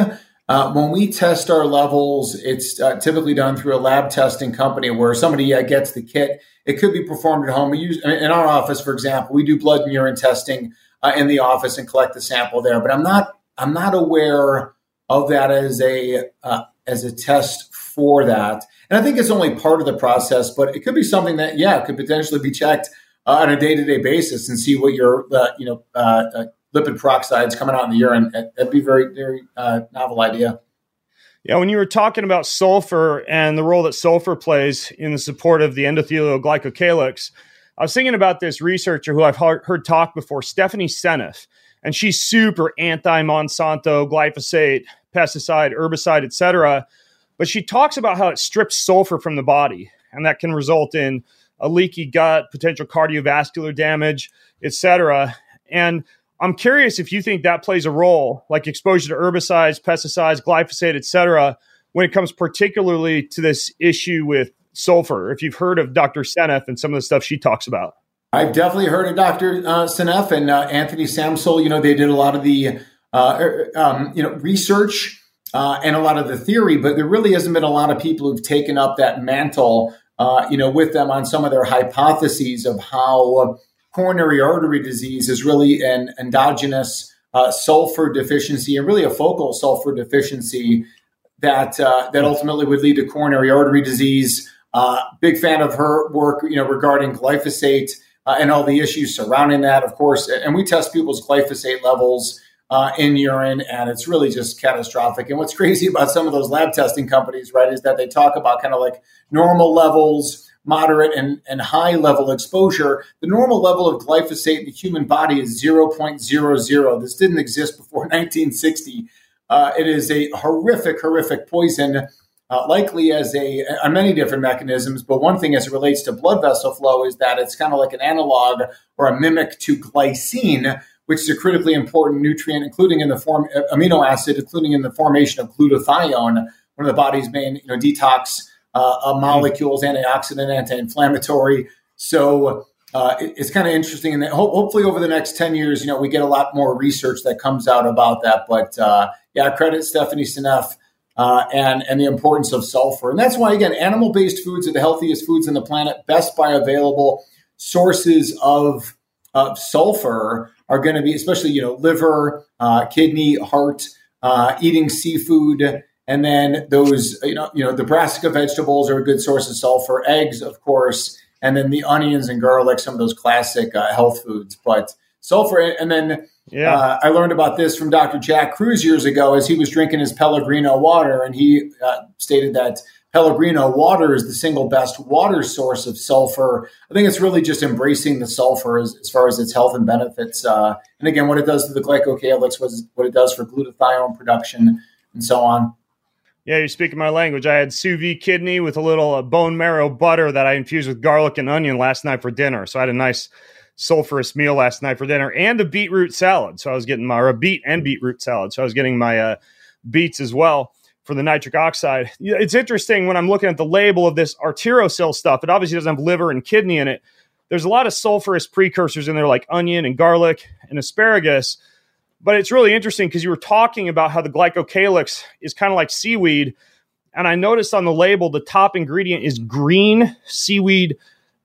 Uh, when we test our levels, it's uh, typically done through a lab testing company where somebody uh, gets the kit. It could be performed at home. We use in our office, for example, we do blood and urine testing uh, in the office and collect the sample there. But I'm not I'm not aware of that as a uh, as a test for that. And I think it's only part of the process, but it could be something that yeah could potentially be checked uh, on a day to day basis and see what your uh, you know. Uh, uh, lipid peroxides coming out in the urine. That'd be a very, very uh, novel idea. Yeah, when you were talking about sulfur and the role that sulfur plays in the support of the endothelial glycocalyx, I was thinking about this researcher who I've heard talk before, Stephanie Seneff, and she's super anti-Monsanto, glyphosate, pesticide, herbicide, et cetera. But she talks about how it strips sulfur from the body, and that can result in a leaky gut, potential cardiovascular damage, et cetera. And I'm curious if you think that plays a role, like exposure to herbicides, pesticides, glyphosate, et cetera, when it comes particularly to this issue with sulfur, if you've heard of Doctor Seneff and some of the stuff she talks about. I've definitely heard of Doctor Uh, Seneff and uh, Anthony Samsel. You know, they did a lot of the, uh, um, you know, research uh, and a lot of the theory, but there really hasn't been a lot of people who've taken up that mantle, uh, you know, with them on some of their hypotheses of how coronary artery disease is really an endogenous uh, sulfur deficiency and really a focal sulfur deficiency that uh, that ultimately would lead to coronary artery disease. Uh, big fan of her work, you know, regarding glyphosate uh, and all the issues surrounding that, of course. And we test people's glyphosate levels uh, in urine, and it's really just catastrophic. And what's crazy about some of those lab testing companies, right, is that they talk about kind of like normal levels, moderate and, and high level exposure. The normal level of glyphosate in the human body is zero point zero zero. This didn't exist before nineteen sixty. Uh, it is a horrific, horrific poison, uh, likely as a, on many different mechanisms. But one thing as it relates to blood vessel flow is that it's kind of like an analog or a mimic to glycine, which is a critically important nutrient, including in the form amino acid, including in the formation of glutathione, one of the body's main, you know, detox Uh, uh, molecules, antioxidant, anti-inflammatory. So uh, it, it's kind of interesting. And ho- hopefully over the next ten years, you know, we get a lot more research that comes out about that. But uh, yeah, credit Stephanie Seneff uh, and, and the importance of sulfur. And that's why, again, animal-based foods are the healthiest foods on the planet. Best bioavailable sources of, of sulfur are going to be, especially, you know, liver, uh, kidney, heart, uh, eating seafood. And then those, you know, you know, the brassica vegetables are a good source of sulfur, eggs, of course, and then the onions and garlic, some of those classic uh, health foods. But sulfur, and then yeah. uh, I learned about this from Doctor Jack Kruse years ago as he was drinking his Pellegrino water, and he uh, stated that Pellegrino water is the single best water source of sulfur. I think it's really just embracing the sulfur as, as far as its health and benefits. Uh, and again, what it does to the glycocalyx, what it does for glutathione production, and so on. Yeah, you're speaking my language. I had sous vide kidney with a little uh, bone marrow butter that I infused with garlic and onion last night for dinner. So I had a nice sulfurous meal last night for dinner, and a beetroot salad. So I was getting my or a beet and beetroot salad. So I was getting my uh, beets as well for the nitric oxide. It's interesting when I'm looking at the label of this arterosil stuff. It obviously doesn't have liver and kidney in it. There's a lot of sulfurous precursors in there, like onion and garlic and asparagus. But it's really interesting because you were talking about how the glycocalyx is kind of like seaweed. And I noticed on the label, the top ingredient is green seaweed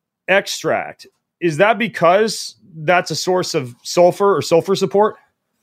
extract. Is that because that's a source of sulfur or sulfur support?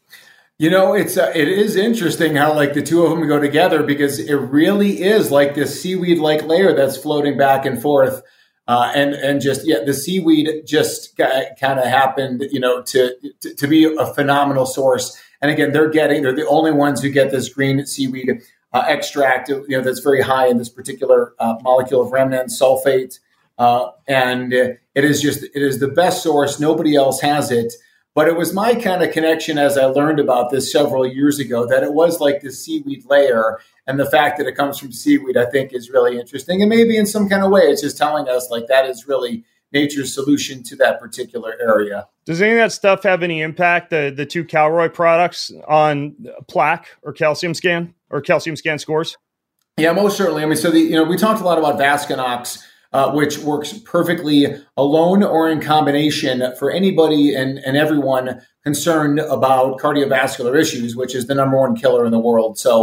You know, it's uh, it is interesting how like the two of them go together, because it really is like this seaweed-like layer that's floating back and forth. Uh, and and just, yeah, the seaweed just kind of happened, you know, to, to to be a phenomenal source. And again, they're getting, they're the only ones who get this green seaweed uh, extract, you know, that's very high in this particular uh, molecule of remnant sulfate. Uh, and it is just, it is the best source. Nobody else has it. But it was my kind of connection as I learned about this several years ago, that it was like this seaweed layer. And the fact that it comes from seaweed, I think, is really interesting. And maybe in some kind of way, it's just telling us like that is really nature's solution to that particular area. Does any of that stuff have any impact, the, the two Calroy products, on plaque or calcium scan or calcium scan scores? Yeah, most certainly. I mean, so the, you know, we talked a lot about Vasconox, uh, which works perfectly alone or in combination for anybody and, and everyone concerned about cardiovascular issues, which is the number one killer in the world. So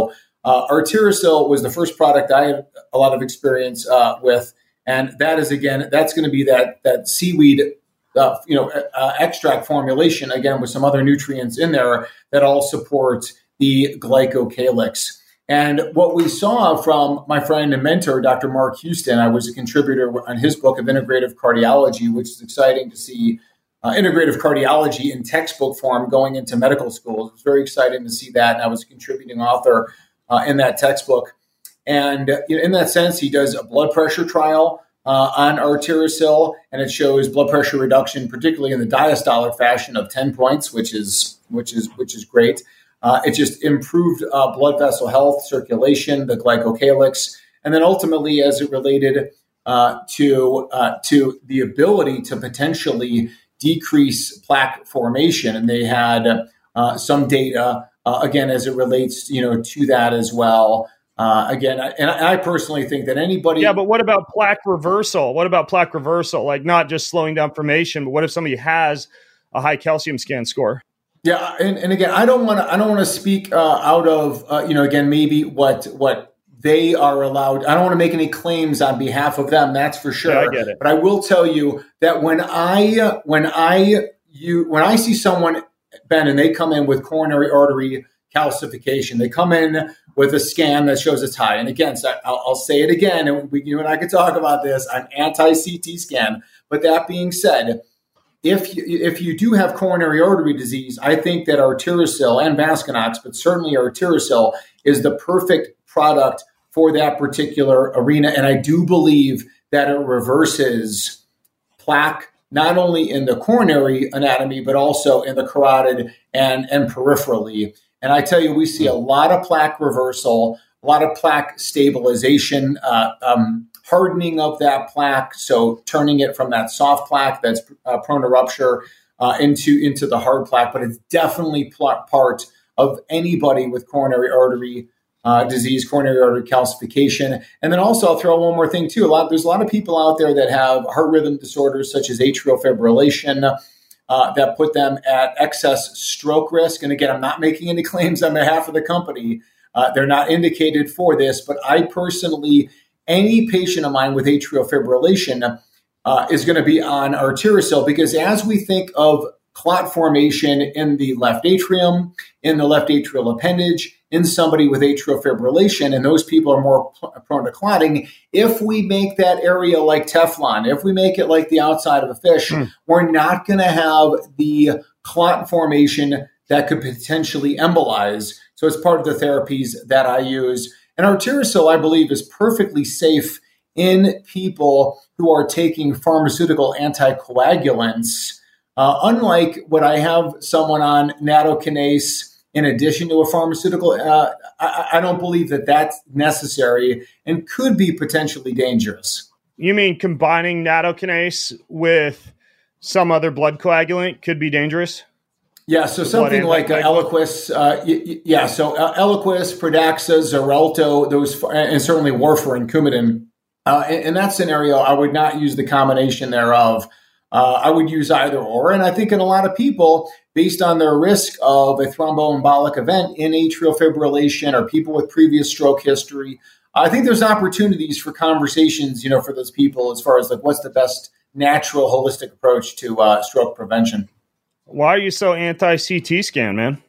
Uh, Arterisol was the first product I had a lot of experience uh, with, and that is again that's going to be that that seaweed, uh, you know, uh, extract formulation again with some other nutrients in there that all support the glycocalyx. And what we saw from my friend and mentor, Doctor Mark Houston, I was a contributor on his book of integrative cardiology, which is exciting to see uh, integrative cardiology in textbook form going into medical schools. It was very exciting to see that. And I was a contributing author uh, in that textbook. And uh, in that sense, he does a blood pressure trial uh, on Arterisol, and it shows blood pressure reduction, particularly in the diastolic fashion, of ten points, which is which is which is great. Uh, it just improved uh, blood vessel health, circulation, the glycocalyx, and then ultimately, as it related uh, to uh, to the ability to potentially decrease plaque formation, and they had uh, some data uh, again as it relates, you know, to that as well. Uh, again, and I personally think that anybody. Yeah, but what about plaque reversal? What about plaque reversal? Like not just slowing down formation, but what if somebody has a high calcium scan score? Yeah, and, and again, I don't want to. I don't want to speak uh, out of uh, you know. Again, maybe what what they are allowed. I don't want to make any claims on behalf of them. That's for sure. Yeah, I get it. But I will tell you that when I when I you when I see someone, Ben, and they come in with coronary artery calcification, they come in with a scan that shows it's high. And again, so I'll, I'll say it again, and we, you and I could talk about this. I'm anti-C T scan. But that being said, If you, if you do have coronary artery disease, I think that Arterisol and Vasconox, but certainly Arterisol, is the perfect product for that particular arena. And I do believe that it reverses plaque, not only in the coronary anatomy, but also in the carotid and, and peripherally. And I tell you, we see a lot of plaque reversal, a lot of plaque stabilization, uh, um, hardening of that plaque, so turning it from that soft plaque that's uh, prone to rupture uh, into, into the hard plaque. But it's definitely pl- part of anybody with coronary artery uh, disease, coronary artery calcification. And then also I'll throw one more thing too. A lot There's a lot of people out there that have heart rhythm disorders such as atrial fibrillation uh, that put them at excess stroke risk. And again, I'm not making any claims on behalf of the company. Uh, they're not indicated for this, but I personally any patient of mine with atrial fibrillation uh, is going to be on Arterisol, because as we think of clot formation in the left atrium, in the left atrial appendage, in somebody with atrial fibrillation, and those people are more pl- prone to clotting, if we make that area like Teflon, if we make it like the outside of a fish, mm. we're not going to have the clot formation that could potentially embolize. So it's part of the therapies that I use. And Arterisol, I believe, is perfectly safe in people who are taking pharmaceutical anticoagulants. Uh, unlike what I have someone on nattokinase in addition to a pharmaceutical, uh, I, I don't believe that that's necessary and could be potentially dangerous. You mean combining nattokinase with some other blood coagulant could be dangerous? Yeah, so something like uh, Eliquis, uh, y- y- yeah, so uh, Eliquis, Pradaxa, Xarelto, those, and certainly warfarin, Coumadin. Uh, in, in that scenario, I would not use the combination thereof. Uh, I would use either or. And I think in a lot of people, based on their risk of a thromboembolic event in atrial fibrillation or people with previous stroke history, I think there's opportunities for conversations, you know, for those people as far as like what's the best natural holistic approach to uh, stroke prevention. Why are you so anti-C T scan, man?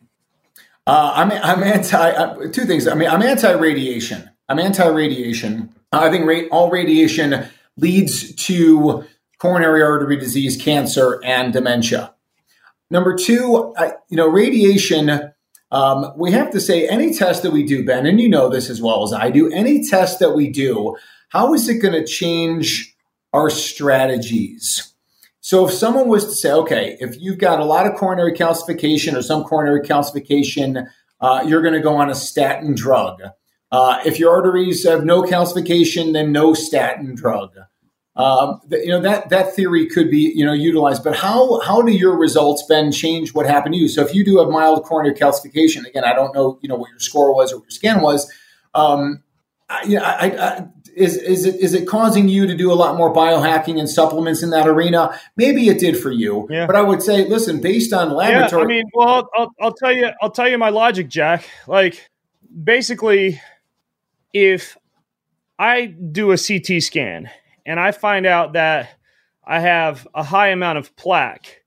Uh, I'm I'm anti uh, two things. I mean, I'm anti-radiation. I'm anti-radiation. I think ra- all radiation leads to coronary artery disease, cancer, and dementia. Number two, I, you know, radiation. Um, we have to say any test that we do, Ben, and you know this as well as I do. Any test that we do, how is it going to change our strategies? So if someone was to say, okay, if you've got a lot of coronary calcification or some coronary calcification, uh, you're going to go on a statin drug. Uh, if your arteries have no calcification, then no statin drug. Um, th- you know, that that theory could be, you know, utilized. But how how do your results, Ben, change what happened to you? So if you do have mild coronary calcification, again, I don't know, you know, what your score was or what your scan was. Um, I, you know, I, I, Is is it is it causing you to do a lot more biohacking and supplements in that arena? Maybe it did for you, yeah. But I would say, listen, based on laboratory. Yeah, I mean, well, I'll, I'll tell you, I'll tell you my logic, Jack. Like, basically, if I do a C T scan and I find out that I have a high amount of plaque,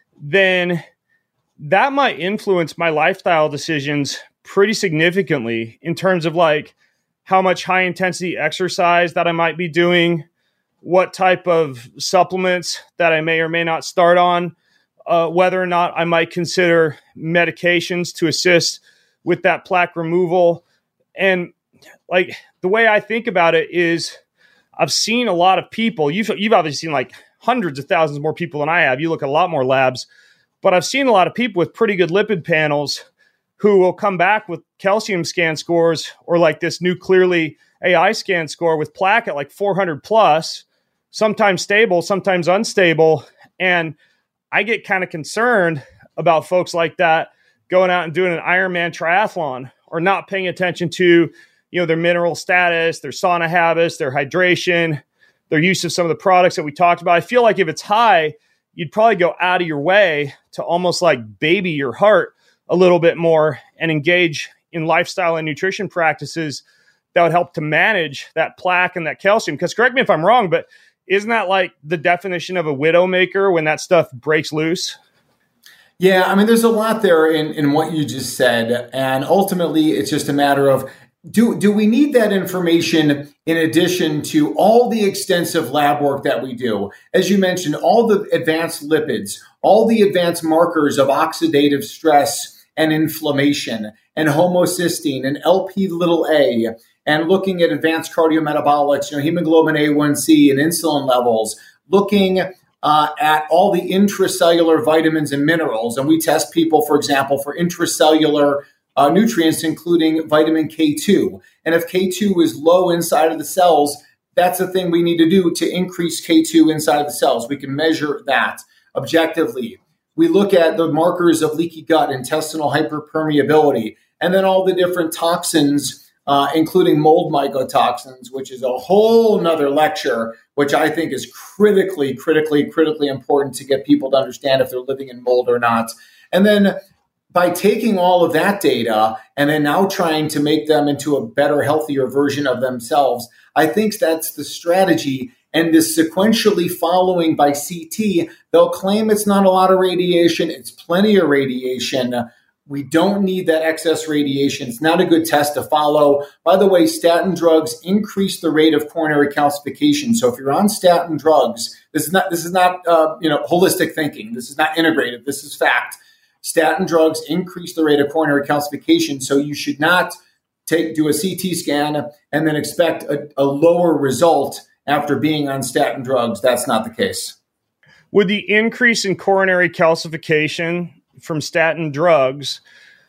then that might influence my lifestyle decisions pretty significantly in terms of like how much high intensity exercise that I might be doing, what type of supplements that I may or may not start on, uh, whether or not I might consider medications to assist with that plaque removal. And like the way I think about it is I've seen a lot of people, you've, you've obviously seen like hundreds of thousands more people than I have. You look at a lot more labs, but I've seen a lot of people with pretty good lipid panels who will come back with calcium scan scores or like this new Clearly A I scan score with plaque at like four hundred plus, sometimes stable, sometimes unstable. And I get kind of concerned about folks like that going out and doing an Ironman triathlon or not paying attention to, you know, their mineral status, their sauna habits, their hydration, their use of some of the products that we talked about. I feel like if it's high, you'd probably go out of your way to almost like baby your heart a little bit more and engage in lifestyle and nutrition practices that would help to manage that plaque and that calcium. Because correct me if I'm wrong, but isn't that like the definition of a widowmaker when that stuff breaks loose? Yeah, I mean, there's a lot there in, in what you just said. And ultimately, it's just a matter of, do, do we need that information in addition to all the extensive lab work that we do? As you mentioned, all the advanced lipids, all the advanced markers of oxidative stress and inflammation and homocysteine and L P little a, and looking at advanced cardiometabolics, you know, hemoglobin A one C and insulin levels, looking uh, at all the intracellular vitamins and minerals. And we test people, for example, for intracellular uh, nutrients, including vitamin K two. And if K two is low inside of the cells, that's the thing we need to do to increase K two inside of the cells. We can measure that objectively. We look at the markers of leaky gut, intestinal hyperpermeability, and then all the different toxins, uh, including mold mycotoxins, which is a whole nother lecture, which I think is critically, critically, critically important to get people to understand if they're living in mold or not. And then by taking all of that data and then now trying to make them into a better, healthier version of themselves, I think that's the strategy. And this sequentially following by C T, they'll claim it's not a lot of radiation. It's plenty of radiation. We don't need that excess radiation. It's not a good test to follow. By the way, statin drugs increase the rate of coronary calcification. So if you're on statin drugs, this is not this is not uh, you know holistic thinking. This is not integrated. This is fact. Statin drugs increase the rate of coronary calcification. So you should not take do a C T scan and then expect a, a lower result after being on statin drugs. That's not the case. Would the increase in coronary calcification from statin drugs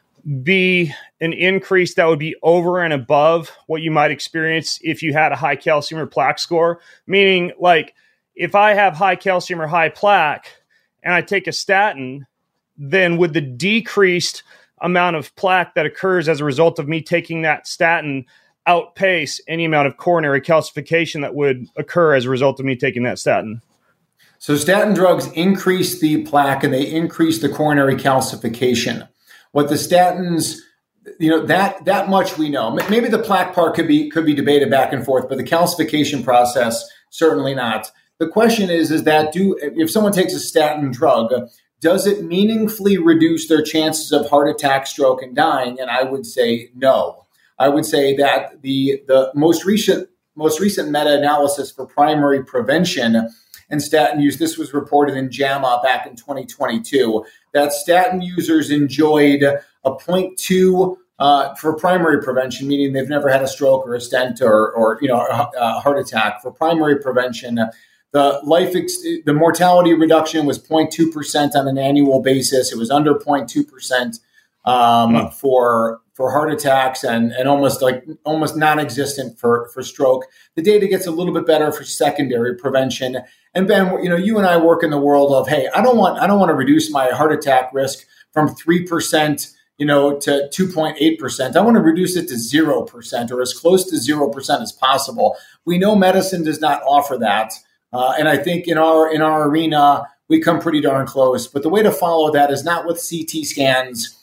be an increase that would be over and above what you might experience if you had a high calcium or plaque score? Meaning, like, if I have high calcium or high plaque and I take a statin, then would the decreased amount of plaque that occurs as a result of me taking that statin outpace any amount of coronary calcification that would occur as a result of me taking that statin? So statin drugs increase the plaque and they increase the coronary calcification. What the statins, you know, that that much we know. Maybe the plaque part could be could be debated back and forth, but the calcification process, certainly not. The question is, is that do if someone takes a statin drug, does it meaningfully reduce their chances of heart attack, stroke, and dying? And I would say no. I would say that the the most recent most recent meta-analysis for primary prevention and statin use, this was reported in JAMA back in twenty twenty-two, that statin users enjoyed a zero point two uh, for primary prevention, meaning they've never had a stroke or a stent or, or you know, a, a heart attack. For primary prevention, the life ex- the mortality reduction was zero point two percent on an annual basis. It was under zero point two percent um, mm. for for heart attacks and, and almost like almost non-existent for, for stroke. The data gets a little bit better for secondary prevention. And Ben, you know, you and I work in the world of, hey, I don't want I don't want to reduce my heart attack risk from three percent, you know, to two point eight percent. I want to reduce it to zero percent or as close to zero percent as possible. We know medicine does not offer that. Uh, and I think in our in our arena, we come pretty darn close. But the way to follow that is not with C T scans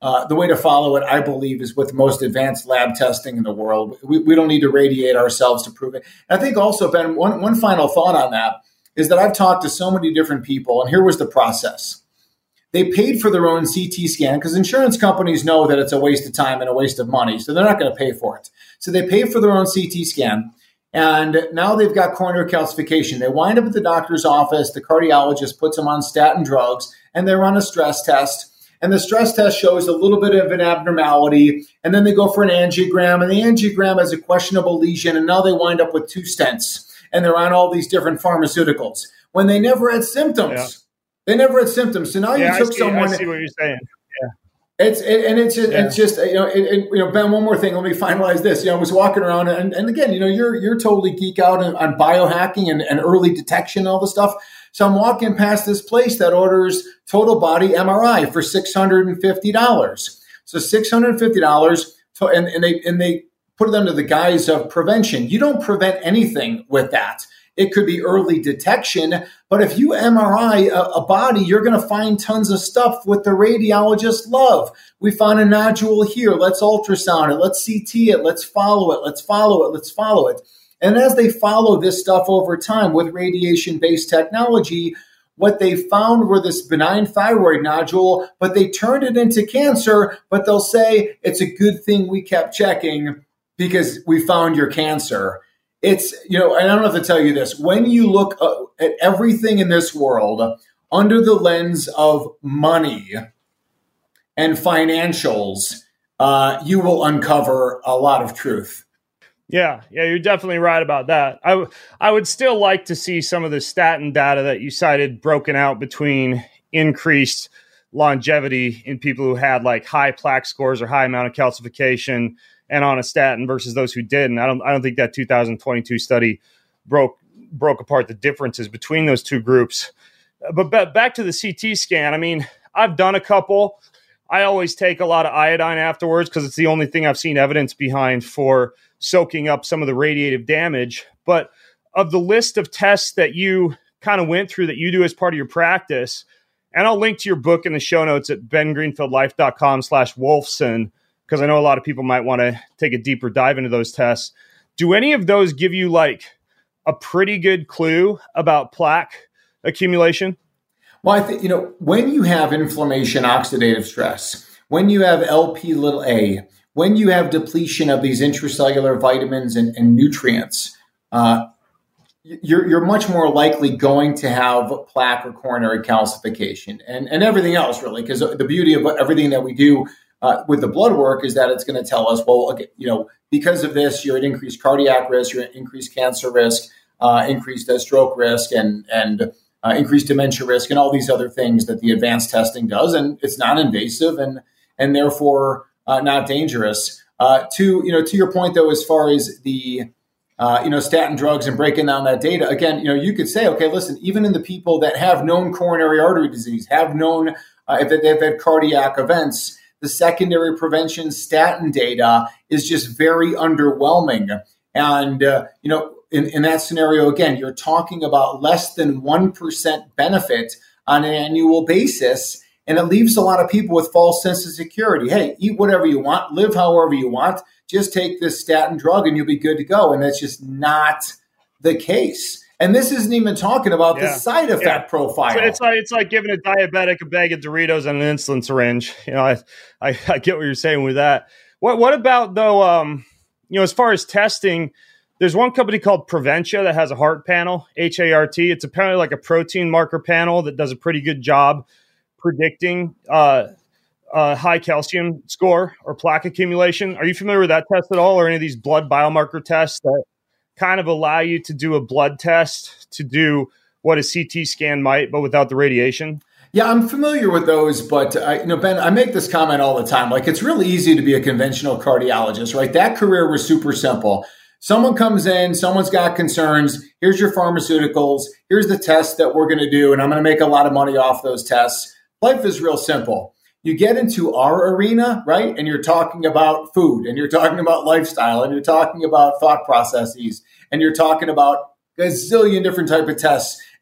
uh, the way to follow it, I believe, is with most advanced lab testing in the world. We, we don't need to radiate ourselves to prove it. And I think also, Ben, one, one final thought on that is that I've talked to so many different people, and here was the process. They paid for their own C T scan because insurance companies know that it's a waste of time and a waste of money, so they're not going to pay for it. So they pay for their own C T scan, and now they've got coronary calcification. They wind up at the doctor's office, the cardiologist puts them on statin drugs, and they run a stress test. And the stress test shows a little bit of an abnormality, and then they go for an angiogram, and the angiogram has a questionable lesion, and now they wind up with two stents, and they're on all these different pharmaceuticals when they never had symptoms. Yeah. They never had symptoms. So now yeah, you took I see, someone. I see what you're saying. Yeah. It's it, and it's just, yeah. it's just you know it, it, you know Ben. One more thing. Let me finalize this. You know, I was walking around and, and again, you know, you're you're totally geek out on, on biohacking and, and early detection and all this stuff. So I'm walking past this place that orders total body M R I for six hundred and fifty dollars. So six hundred and fifty dollars, and and they and they put it under the guise of prevention. You don't prevent anything with that. It could be early detection, but if you M R I a, a body, you're going to find tons of stuff what the radiologists love. We found a nodule here. Let's ultrasound it. Let's C T it. Let's follow it. Let's follow it. Let's follow it. And as they follow this stuff over time with radiation-based technology, what they found were this benign thyroid nodule, but they turned it into cancer, but they'll say it's a good thing we kept checking because we found your cancer. It's, you know, and I don't have to tell you this, when you look at everything in this world under the lens of money and financials, uh, you will uncover a lot of truth. Yeah, yeah, you're definitely right about that. I, w- I would still like to see some of the statin data that you cited broken out between increased longevity in people who had like high plaque scores or high amount of calcification and on a statin versus those who didn't. I don't I don't think that two thousand twenty-two study broke broke apart the differences between those two groups. But b- back to the C T scan. I mean, I've done a couple. I always take a lot of iodine afterwards because it's the only thing I've seen evidence behind for soaking up some of the radiative damage. But of the list of tests that you kind of went through that you do as part of your practice, and I'll link to your book in the show notes at bengreenfieldlife.com slash Wolfson, because I know a lot of people might want to take a deeper dive into those tests. Do any of those give you like a pretty good clue about plaque accumulation? Well, I think, you know, when you have inflammation, oxidative stress, when you have L P little a, when you have depletion of these intracellular vitamins and, and nutrients, uh, you're, you're much more likely going to have plaque or coronary calcification and, and everything else, really, because the beauty of everything that we do uh, with the blood work is that it's going to tell us, well, okay, you know, because of this, you're at increased cardiac risk, you're at increased cancer risk, uh, increased uh, stroke risk, and and uh, increased dementia risk, and all these other things that the advanced testing does, and it's non-invasive and and therefore Uh, not dangerous. Uh, to you know, to your point though, as far as the uh, you know statin drugs and breaking down that data, again, you know, you could say, okay, listen, even in the people that have known coronary artery disease, have known uh, if they've had cardiac events, the secondary prevention statin data is just very underwhelming. And uh, you know, in, in that scenario, again, you're talking about less than one percent benefit on an annual basis. And it leaves a lot of people with false sense of security. Hey, eat whatever you want, live however you want, just take this statin drug and you'll be good to go. And that's just not the case. And this isn't even talking about yeah. the side effect yeah. profile. So it's like it's like giving a diabetic a bag of Doritos and an insulin syringe. You know, I, I, I get what you're saying with that. What what about though? Um, you know, as far as testing, there's one company called Preventia that has a heart panel, H A R T. It's apparently like a protein marker panel that does a pretty good job predicting uh, uh, high calcium score or plaque accumulation. Are you familiar with that test at all, or any of these blood biomarker tests that kind of allow you to do a blood test to do what a C T scan might, but without the radiation? Yeah, I'm familiar with those, but I, you know, Ben, I make this comment all the time. Like, it's really easy to be a conventional cardiologist, right? That career was super simple. Someone comes in, someone's got concerns. Here's your pharmaceuticals. Here's the test that we're going to do, and I'm going to make a lot of money off those tests. Life is real simple. You get into our arena, right? And you're talking about food, and you're talking about lifestyle, and you're talking about thought processes, and you're talking about a zillion different type of tests.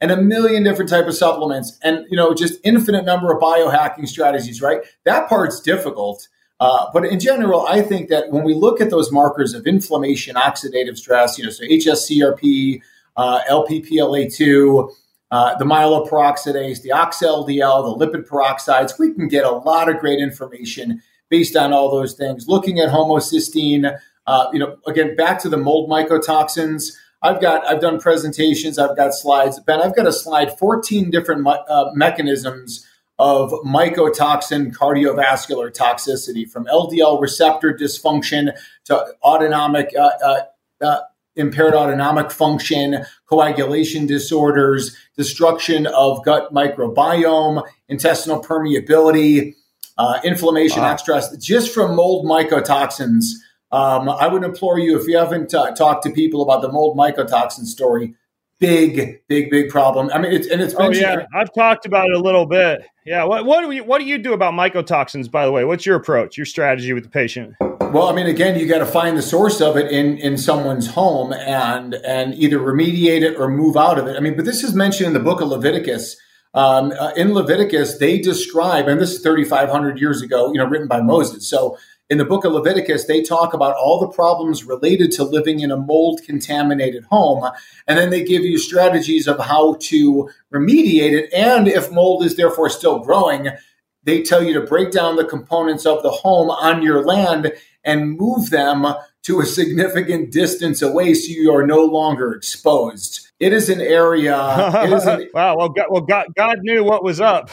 and a million different type of supplements, and you know, just infinite number of biohacking strategies, right? That part's difficult. Uh, but in general, I think that when we look at those markers of inflammation, oxidative stress, you know, so H S C R P, uh, L P P L A two, uh, the myeloperoxidase, the O X L D L, the lipid peroxides, we can get a lot of great information based on all those things. Looking at homocysteine, uh, you know, again, back to the mold mycotoxins. I've got, I've done presentations, I've got slides. Ben, I've got a slide, fourteen different uh, mechanisms of mycotoxin cardiovascular toxicity, from L D L receptor dysfunction to autonomic, uh, uh, uh, impaired autonomic function, coagulation disorders, destruction of gut microbiome, intestinal permeability, uh, inflammation, wow. stress, just from mold mycotoxins. Um, I would implore you, if you haven't uh, talked to people about the mold mycotoxin story, big, big, big problem. I mean, it's, and it's been. Oh yeah, I've talked about it a little bit. Yeah. What what do we, what do you do about mycotoxins, by the way? What's your approach, your strategy with the patient? Well, I mean, again, you got to find the source of it in, in someone's home and and either remediate it or move out of it. I mean, but this is mentioned in the book of Leviticus. Um, uh, in Leviticus, they describe, and this is thirty-five hundred years ago, you know, written by Moses. So in the book of Leviticus, they talk about all the problems related to living in a mold-contaminated home, and then they give you strategies of how to remediate it. And if mold is therefore still growing, they tell you to break down the components of the home on your land and move them to a significant distance away so you are no longer exposed. It is an area. It is an, wow. Well, God, well, God, God knew what was up.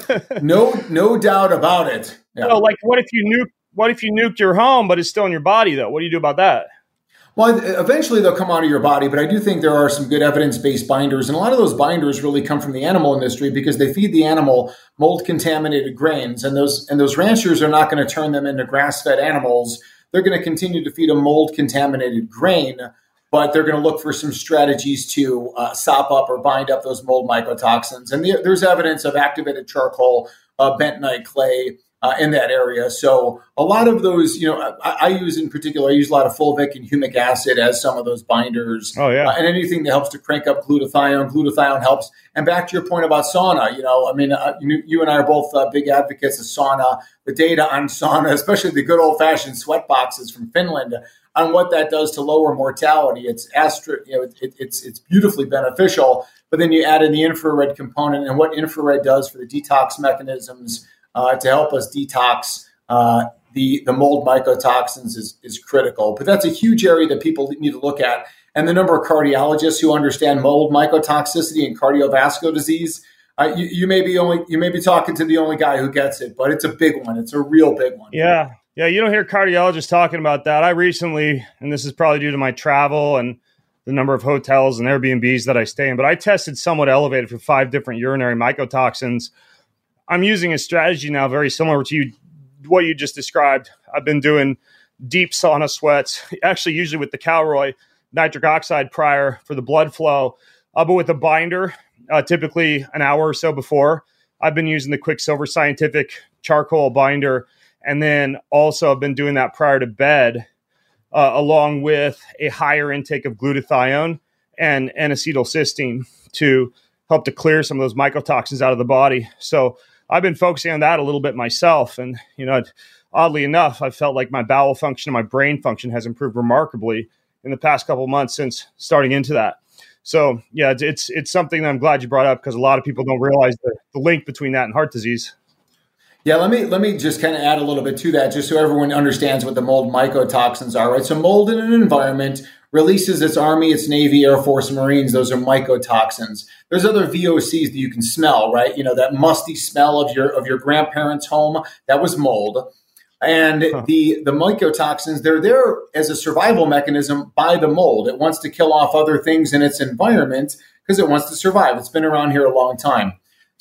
no, no doubt about it. Yeah. So, like, what if you nuke? What if you nuked your home, but it's still in your body, though? What do you do about that? Well, eventually they'll come out of your body, but I do think there are some good evidence-based binders. And a lot of those binders really come from the animal industry because they feed the animal mold-contaminated grains. And those and those ranchers are not going to turn them into grass-fed animals. They're going to continue to feed a mold-contaminated grain, but they're going to look for some strategies to uh, sop up or bind up those mold mycotoxins. And the, there's evidence of activated charcoal, uh, bentonite clay, Uh, in that area. So a lot of those, you know, I, I use in particular, I use a lot of fulvic and humic acid as some of those binders. Oh, yeah. Uh, and anything that helps to crank up glutathione. Glutathione helps. And back to your point about sauna, you know, I mean, uh, you, you and I are both uh, big advocates of sauna. The data on sauna, especially the good old-fashioned sweat boxes from Finland, on what that does to lower mortality. It's astro, you know, it, it, it's it's beautifully beneficial. But then you add in the infrared component and what infrared does for the detox mechanisms Uh, to help us detox uh, the, the mold mycotoxins is, is critical. But that's a huge area that people need to look at. And the number of cardiologists who understand mold mycotoxicity and cardiovascular disease, uh, you, you may be only you may be talking to the only guy who gets it, but it's a big one. It's a real big one. Yeah. Yeah, you don't hear cardiologists talking about that. I recently, and this is probably due to my travel and the number of hotels and Airbnbs that I stay in, but I tested somewhat elevated for five different urinary mycotoxins. I'm using a strategy now very similar to you, what you just described. I've been doing deep sauna sweats, actually usually with the Calroy nitric oxide prior for the blood flow, uh, but with a binder, uh, typically an hour or so before. I've been using the Quicksilver Scientific charcoal binder, and then also I've been doing that prior to bed, uh, along with a higher intake of glutathione and, and acetylcysteine to help to clear some of those mycotoxins out of the body. So I've been focusing on that a little bit myself. And, you know, oddly enough, I've felt like my bowel function and my brain function has improved remarkably in the past couple of months since starting into that. So, yeah, it's it's, it's something that I'm glad you brought up because a lot of people don't realize the, the link between that and heart disease. Yeah, let me let me just kind of add a little bit to that, just so everyone understands what the mold mycotoxins are, right? So mold in an environment releases its Army, its Navy, Air Force, Marines. Those are mycotoxins. There's other V O Cs that you can smell, right? You know, that musty smell of your of your grandparents' home, that was mold. And huh. the, the mycotoxins, they're there as a survival mechanism by the mold. It wants to kill off other things in its environment because it wants to survive. It's been around here a long time.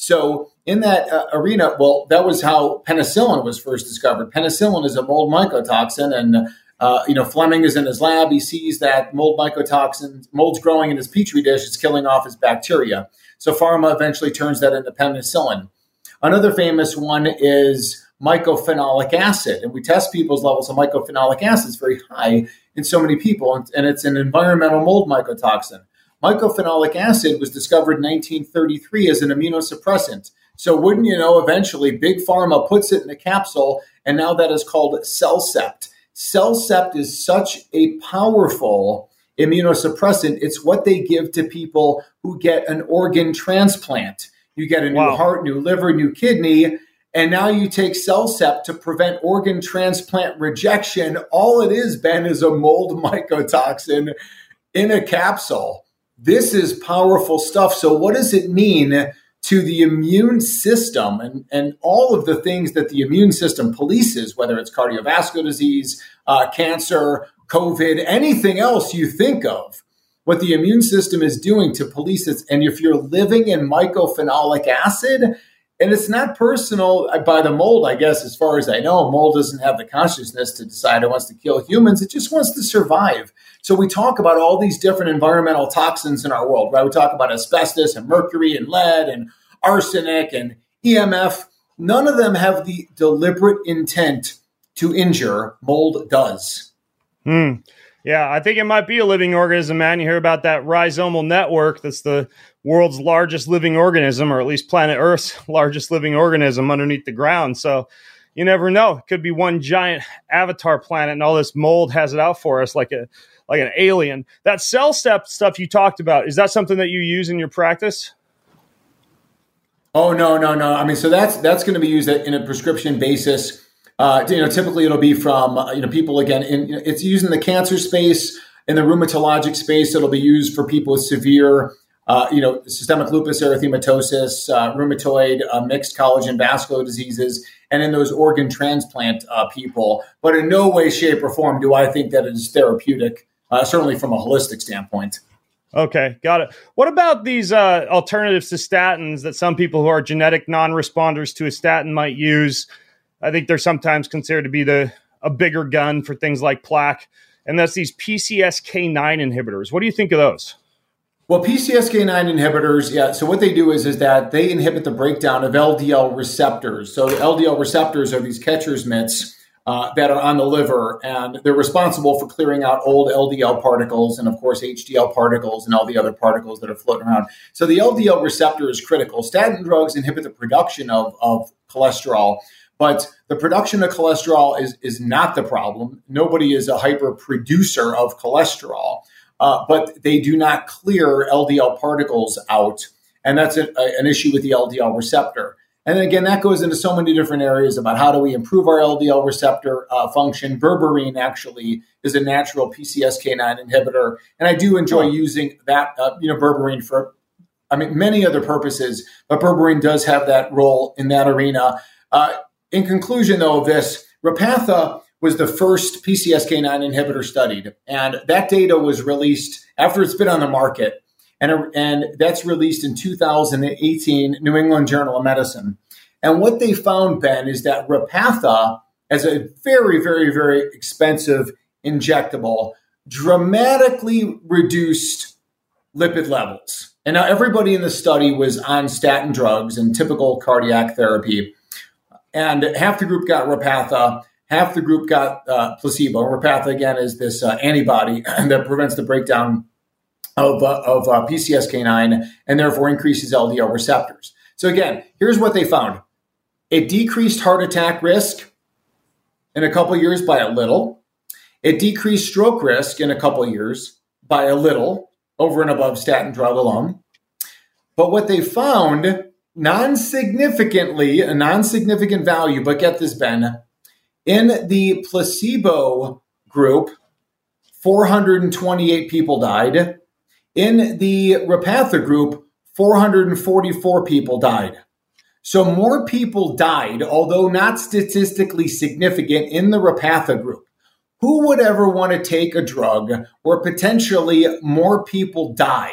So in that uh, arena, well, that was how penicillin was first discovered. Penicillin is a mold mycotoxin, and uh, you know, Fleming is in his lab. He sees that mold mycotoxin, mold's growing in his petri dish. It's killing off his bacteria. So pharma eventually turns that into penicillin. Another famous one is mycophenolic acid, and we test people's levels of mycophenolic acid. It's very high in so many people, and, and it's an environmental mold mycotoxin. mycophenolic acid was discovered in nineteen thirty-three as an immunosuppressant. So wouldn't you know, eventually Big Pharma puts it in a capsule, and now that is called CellCept. CellCept is such a powerful immunosuppressant. It's what they give to people who get an organ transplant. You get a new Wow. heart, new liver, new kidney, and now you take CellCept to prevent organ transplant rejection. All it is, Ben, is a mold mycotoxin in a capsule. This is powerful stuff. So what does it mean to the immune system and, and all of the things that the immune system polices, whether it's cardiovascular disease, uh, cancer, COVID, anything else you think of, what the immune system is doing to police it. And if you're living in mycophenolic acid, and it's not personal by the mold, I guess, as far as I know, mold doesn't have the consciousness to decide it wants to kill humans. It just wants to survive. So we talk about all these different environmental toxins in our world, right? We talk about asbestos and mercury and lead and arsenic and E M F. None of them have the deliberate intent to injure. Mold does. Hmm. Yeah, I think it might be a living organism, man. You hear about that rhizomal network. That's the world's largest living organism, or at least planet Earth's largest living organism underneath the ground. So you never know. It could be one giant avatar planet, and all this mold has it out for us like a like an alien. That CellCept stuff you talked about, is that something that you use in your practice? Oh, no, no, no. I mean, so that's that's going to be used in a prescription basis. Uh, you know, typically it'll be from, uh, you know, people, again, in, it's used in the cancer space, in the rheumatologic space. It'll be used for people with severe, uh, you know, systemic lupus erythematosus, uh, rheumatoid, uh, mixed collagen vascular diseases, and in those organ transplant uh, people. But in no way, shape, or form do I think that it is therapeutic, uh, certainly from a holistic standpoint. Okay, got it. What about these uh, alternatives to statins that some people who are genetic non-responders to a statin might use? I think they're sometimes considered to be the a bigger gun for things like plaque, and that's these P C S K nine inhibitors. What do you think of those? Well, P C S K nine inhibitors, yeah, so what they do is, is that they inhibit the breakdown of L D L receptors. So the L D L receptors are these catcher's mitts uh, that are on the liver, and they're responsible for clearing out old L D L particles and, of course, H D L particles and all the other particles that are floating around. So the L D L receptor is critical. Statin drugs inhibit the production of, of cholesterol, but the production of cholesterol is, is not the problem. Nobody is a hyper producer of cholesterol, uh, but they do not clear L D L particles out. And that's a, a, an issue with the L D L receptor. And then again, that goes into so many different areas about how do we improve our L D L receptor uh, function. Berberine actually is a natural P C S K nine inhibitor. And I do enjoy using that, uh, you know, berberine for, I mean, many other purposes, but berberine does have that role in that arena. Uh, In conclusion, though, of this, Repatha was the first P C S K nine inhibitor studied, and that data was released after it's been on the market, and, and that's released in two thousand eighteen, New England Journal of Medicine. And what they found, Ben, is that Repatha, as a very, very, very expensive injectable, dramatically reduced lipid levels. And now everybody in the study was on statin drugs and typical cardiac therapy. And half the group got Repatha, half the group got uh, placebo. Repatha, again, is this uh, antibody that prevents the breakdown of, uh, of uh, P C S K nine and therefore increases L D L receptors. So again, here's what they found. It decreased heart attack risk in a couple of years by a little. It decreased stroke risk in a couple of years by a little, over and above statin drug alone. But what they found, non-significantly, a non-significant value, but get this, Ben, in the placebo group, four hundred twenty-eight people died. In the Repatha group, four hundred forty-four people died. So more people died, although not statistically significant, in the Repatha group. Who would ever want to take a drug where potentially more people die?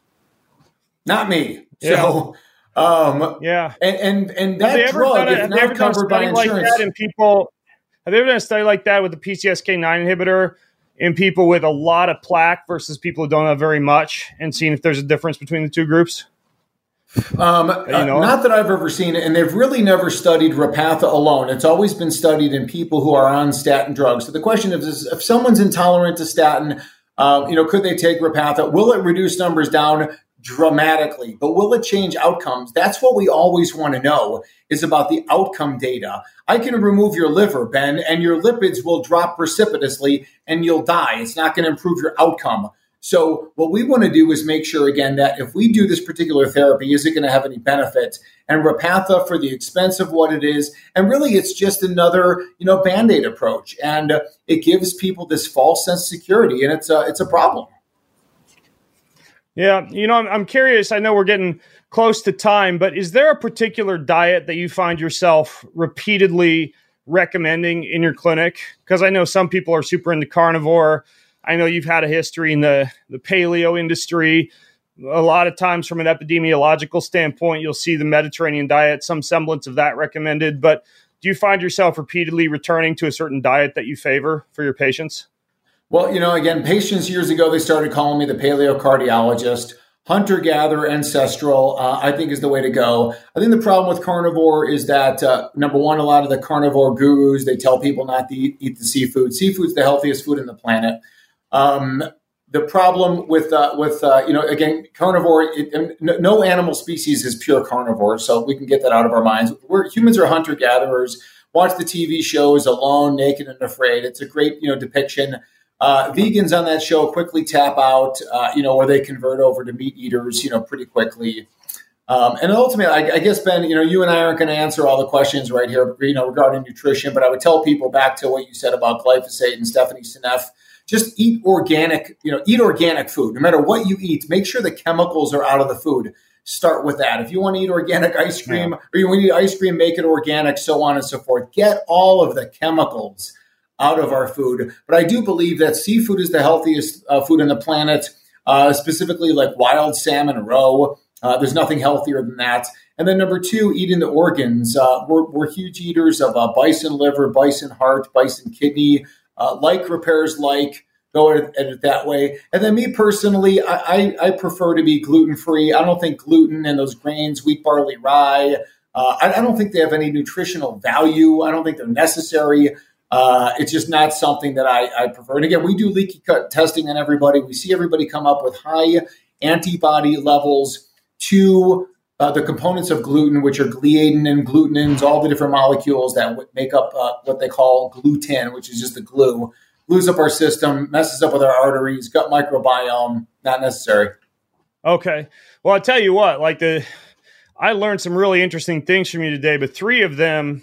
Not me. Yeah. So... Um, yeah, and and, and that drug a, is not covered by insurance. Like in people, have they ever done a study like that with the P C S K nine inhibitor in people with a lot of plaque versus people who don't have very much, and seeing if there's a difference between the two groups? Um, you know? uh, not that I've ever seen it, and they've really never studied Repatha alone. It's always been studied in people who are on statin drugs. So the question is, is if someone's intolerant to statin, Um, you know, could they take Repatha? Will it reduce numbers down dramatically? But will it change outcomes? That's what we always want to know, is about the outcome data. I can remove your liver, Ben, and your lipids will drop precipitously and you'll die. It's not going to improve your outcome. So what we want to do is make sure, again, that if we do this particular therapy, is it going to have any benefit? And Repatha, for the expense of what it is, and really it's just another, you know, Band-Aid approach. And uh, it gives people this false sense of security, and it's a, it's a problem. Yeah, you know, I'm, I'm curious. I know we're getting close to time, but is there a particular diet that you find yourself repeatedly recommending in your clinic? Because I know some people are super into carnivore. I know you've had a history in the, the paleo industry. A lot of times from an epidemiological standpoint, you'll see the Mediterranean diet, some semblance of that recommended. But do you find yourself repeatedly returning to a certain diet that you favor for your patients? Well, you know, again, patients years ago, they started calling me the paleocardiologist. Hunter-gatherer, ancestral, uh, I think is the way to go. I think the problem with carnivore is that, uh, number one, a lot of the carnivore gurus, they tell people not to eat, eat the seafood. Seafood's the healthiest food on the planet. Um, the problem with, uh, with uh, you know, again, carnivore, it, no animal species is pure carnivore, so we can get that out of our minds. We're, humans are hunter-gatherers. Watch the T V shows Alone, Naked, and Afraid. It's a great, you know, depiction. Uh, vegans on that show quickly tap out, uh, you know, or they convert over to meat eaters, you know, pretty quickly. Um, and ultimately, I, I guess, Ben, you know, you and I aren't going to answer all the questions right here, you know, regarding nutrition, but I would tell people back to what you said about glyphosate and Stephanie Seneff, just eat organic, you know, eat organic food. No matter what you eat, make sure the chemicals are out of the food. Start with that. If you want to eat organic ice cream, yeah. or you want to eat ice cream, make it organic, so on and so forth. Get all of the chemicals out of our food. But I do believe that seafood is the healthiest uh, food on the planet, uh, specifically like wild salmon roe. Uh, there's nothing healthier than that. And then number two, eating the organs. Uh, we're, we're huge eaters of uh, bison liver, bison heart, bison kidney, uh, like repairs like, go at it that way. And then me personally, I, I, I prefer to be gluten-free. I don't think gluten and those grains, wheat, barley, rye, uh, I, I don't think they have any nutritional value. I don't think they're necessary. Uh, it's just not something that I, I prefer. And again, we do leaky gut testing on everybody. We see everybody come up with high antibody levels to uh, the components of gluten, which are gliadin and glutenins, all the different molecules that w- make up uh, what they call gluten, which is just the glue. Glues up our system, messes up with our arteries, gut microbiome, not necessary. Okay. Well, I'll tell you what, like the, I learned some really interesting things from you today, but three of them,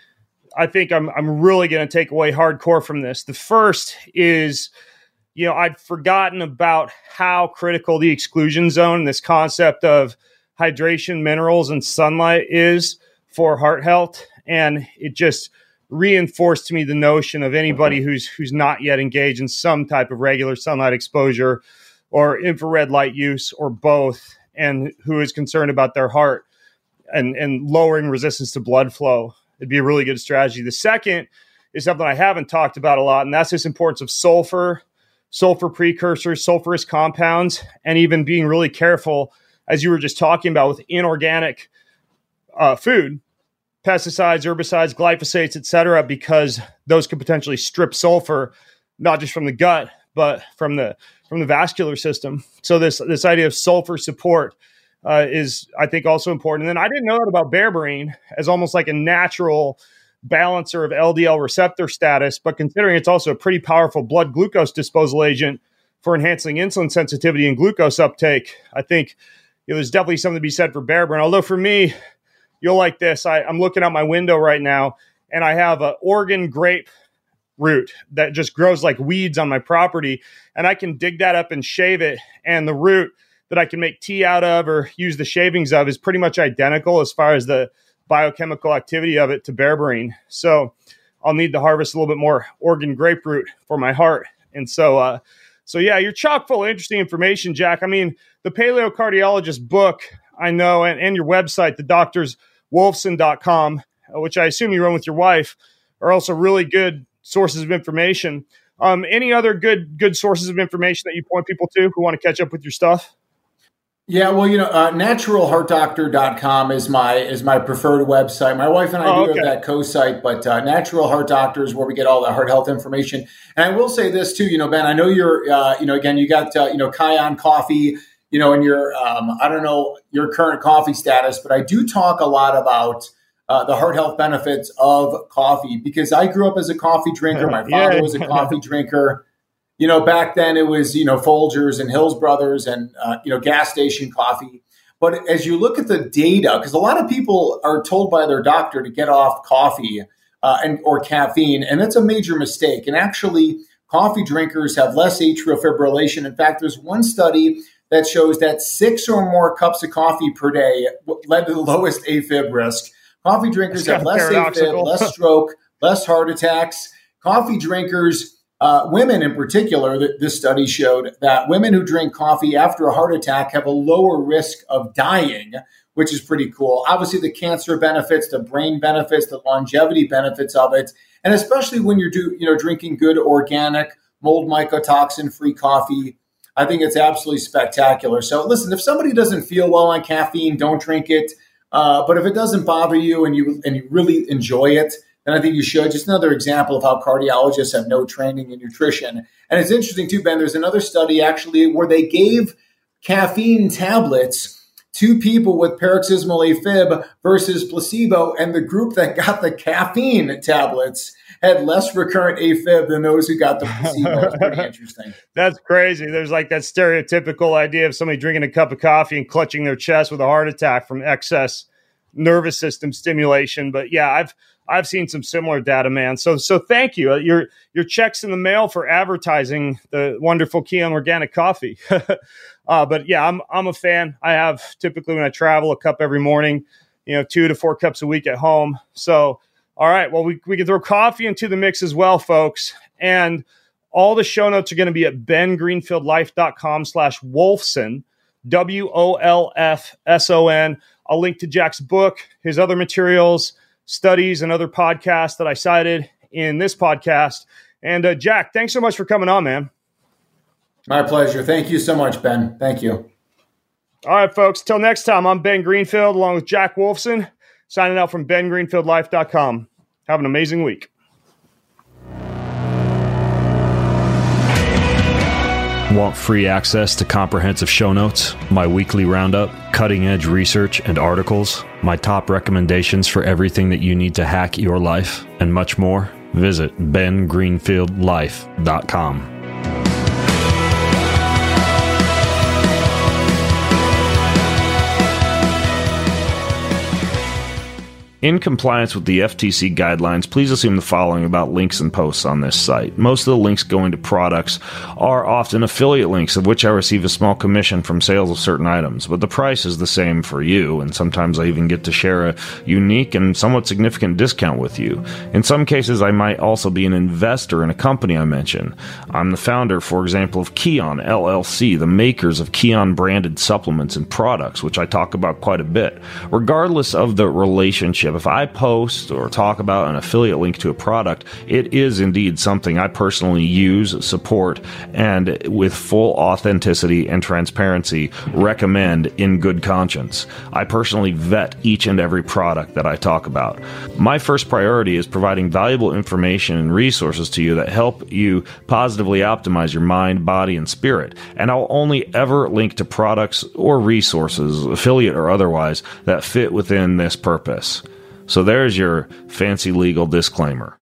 I think I'm I'm really going to take away hardcore from this. The first is, you know, I'd forgotten about how critical the exclusion zone, this concept of hydration, minerals, and sunlight is for heart health. And it just reinforced to me the notion of anybody who's who's not yet engaged in some type of regular sunlight exposure or infrared light use or both, and who is concerned about their heart and, and lowering resistance to blood flow. It'd be a really good strategy. The second is something I haven't talked about a lot, and that's this importance of sulfur, sulfur precursors, sulfurous compounds, and even being really careful, as you were just talking about, with inorganic uh, food, pesticides, herbicides, glyphosates, et cetera, because those could potentially strip sulfur, not just from the gut, but from the from the vascular system. So this this idea of sulfur support Uh, is, I think, also important. And then I didn't know that about berberine as almost like a natural balancer of L D L receptor status, but considering it's also a pretty powerful blood glucose disposal agent for enhancing insulin sensitivity and glucose uptake, I think you know, there's definitely something to be said for berberine. Although for me, you'll like this. I, I'm looking out my window right now, and I have an Oregon grape root that just grows like weeds on my property, and I can dig that up and shave it, and the root that I can make tea out of or use the shavings of is pretty much identical as far as the biochemical activity of it to berberine. So I'll need to harvest a little bit more Oregon grapefruit for my heart. And so, uh, so yeah, you're chock full of interesting information, Jack. I mean, the Paleocardiologist book, I know, and, and your website, the doctors wolfson dot com, which I assume you run with your wife, are also really good sources of information. Um, any other good, good sources of information that you point people to who want to catch up with your stuff? Yeah, well, you know, uh, natural heart doctor dot com is my is my preferred website. My wife and I oh, do okay. have that co-site, but uh, Natural Heart Doctor is where we get all the heart health information. And I will say this too, you know, Ben, I know you're, uh, you know, again, you got, uh, you know, Kion Coffee, you know, in your, um, I don't know your current coffee status, but I do talk a lot about uh, the heart health benefits of coffee because I grew up as a coffee drinker. My father yeah. was a coffee drinker. You know, back then it was, you know, Folgers and Hills Brothers and, uh, you know, gas station coffee. But as you look at the data, because a lot of people are told by their doctor to get off coffee uh, and or caffeine, and that's a major mistake. And actually, coffee drinkers have less atrial fibrillation. In fact, there's one study that shows that six or more cups of coffee per day led to the lowest AFib risk. Coffee drinkers have less AFib, less stroke, less heart attacks. Coffee drinkers... Uh, women in particular, th- this study showed that women who drink coffee after a heart attack have a lower risk of dying, which is pretty cool. Obviously, the cancer benefits, the brain benefits, the longevity benefits of it, and especially when you're do, you know, drinking good organic, mold mycotoxin-free coffee, I think it's absolutely spectacular. So listen, if somebody doesn't feel well on caffeine, don't drink it. Uh, but if it doesn't bother you and you and you really enjoy it, then I think you should. Just another example of how cardiologists have no training in nutrition. And it's interesting too, Ben, there's another study actually where they gave caffeine tablets to people with paroxysmal AFib versus placebo. And the group that got the caffeine tablets had less recurrent AFib than those who got the placebo. It's pretty interesting. That's crazy. There's like that stereotypical idea of somebody drinking a cup of coffee and clutching their chest with a heart attack from excess nervous system stimulation. But yeah, I've I've seen some similar data, man. So so thank you. Your your check's in the mail for advertising the wonderful Kion Organic Coffee. uh, but yeah, I'm I'm a fan. I have typically when I travel a cup every morning, you know, two to four cups a week at home. So all right, well, we, we can throw coffee into the mix as well, folks. And all the show notes are going to be at ben greenfield life dot com slash Wolfson, W O L F S O N. I'll link to Jack's book, his other materials, studies, and other podcasts that I cited in this podcast. And uh, Jack, thanks so much for coming on, man. My pleasure. Thank you so much, Ben. Thank you. All right, folks. Till next time, I'm Ben Greenfield along with Jack Wolfson, signing out from ben greenfield life dot com. Have an amazing week. Want free access to comprehensive show notes, my weekly roundup, cutting-edge research and articles, my top recommendations for everything that you need to hack your life, and much more? Visit ben greenfield life dot com. In compliance with the F T C guidelines, please assume the following about links and posts on this site. Most of the links going to products are often affiliate links, of which I receive a small commission from sales of certain items, but the price is the same for you, and sometimes I even get to share a unique and somewhat significant discount with you. In some cases, I might also be an investor in a company I mention. I'm the founder, for example, of Kion L L C, the makers of Kion-branded supplements and products, which I talk about quite a bit. Regardless of the relationship, if I post or talk about an affiliate link to a product, it is indeed something I personally use, support, and with full authenticity and transparency recommend in good conscience. I personally vet each and every product that I talk about. My first priority is providing valuable information and resources to you that help you positively optimize your mind, body, and spirit. And I'll only ever link to products or resources, affiliate or otherwise, that fit within this purpose. So there's your fancy legal disclaimer.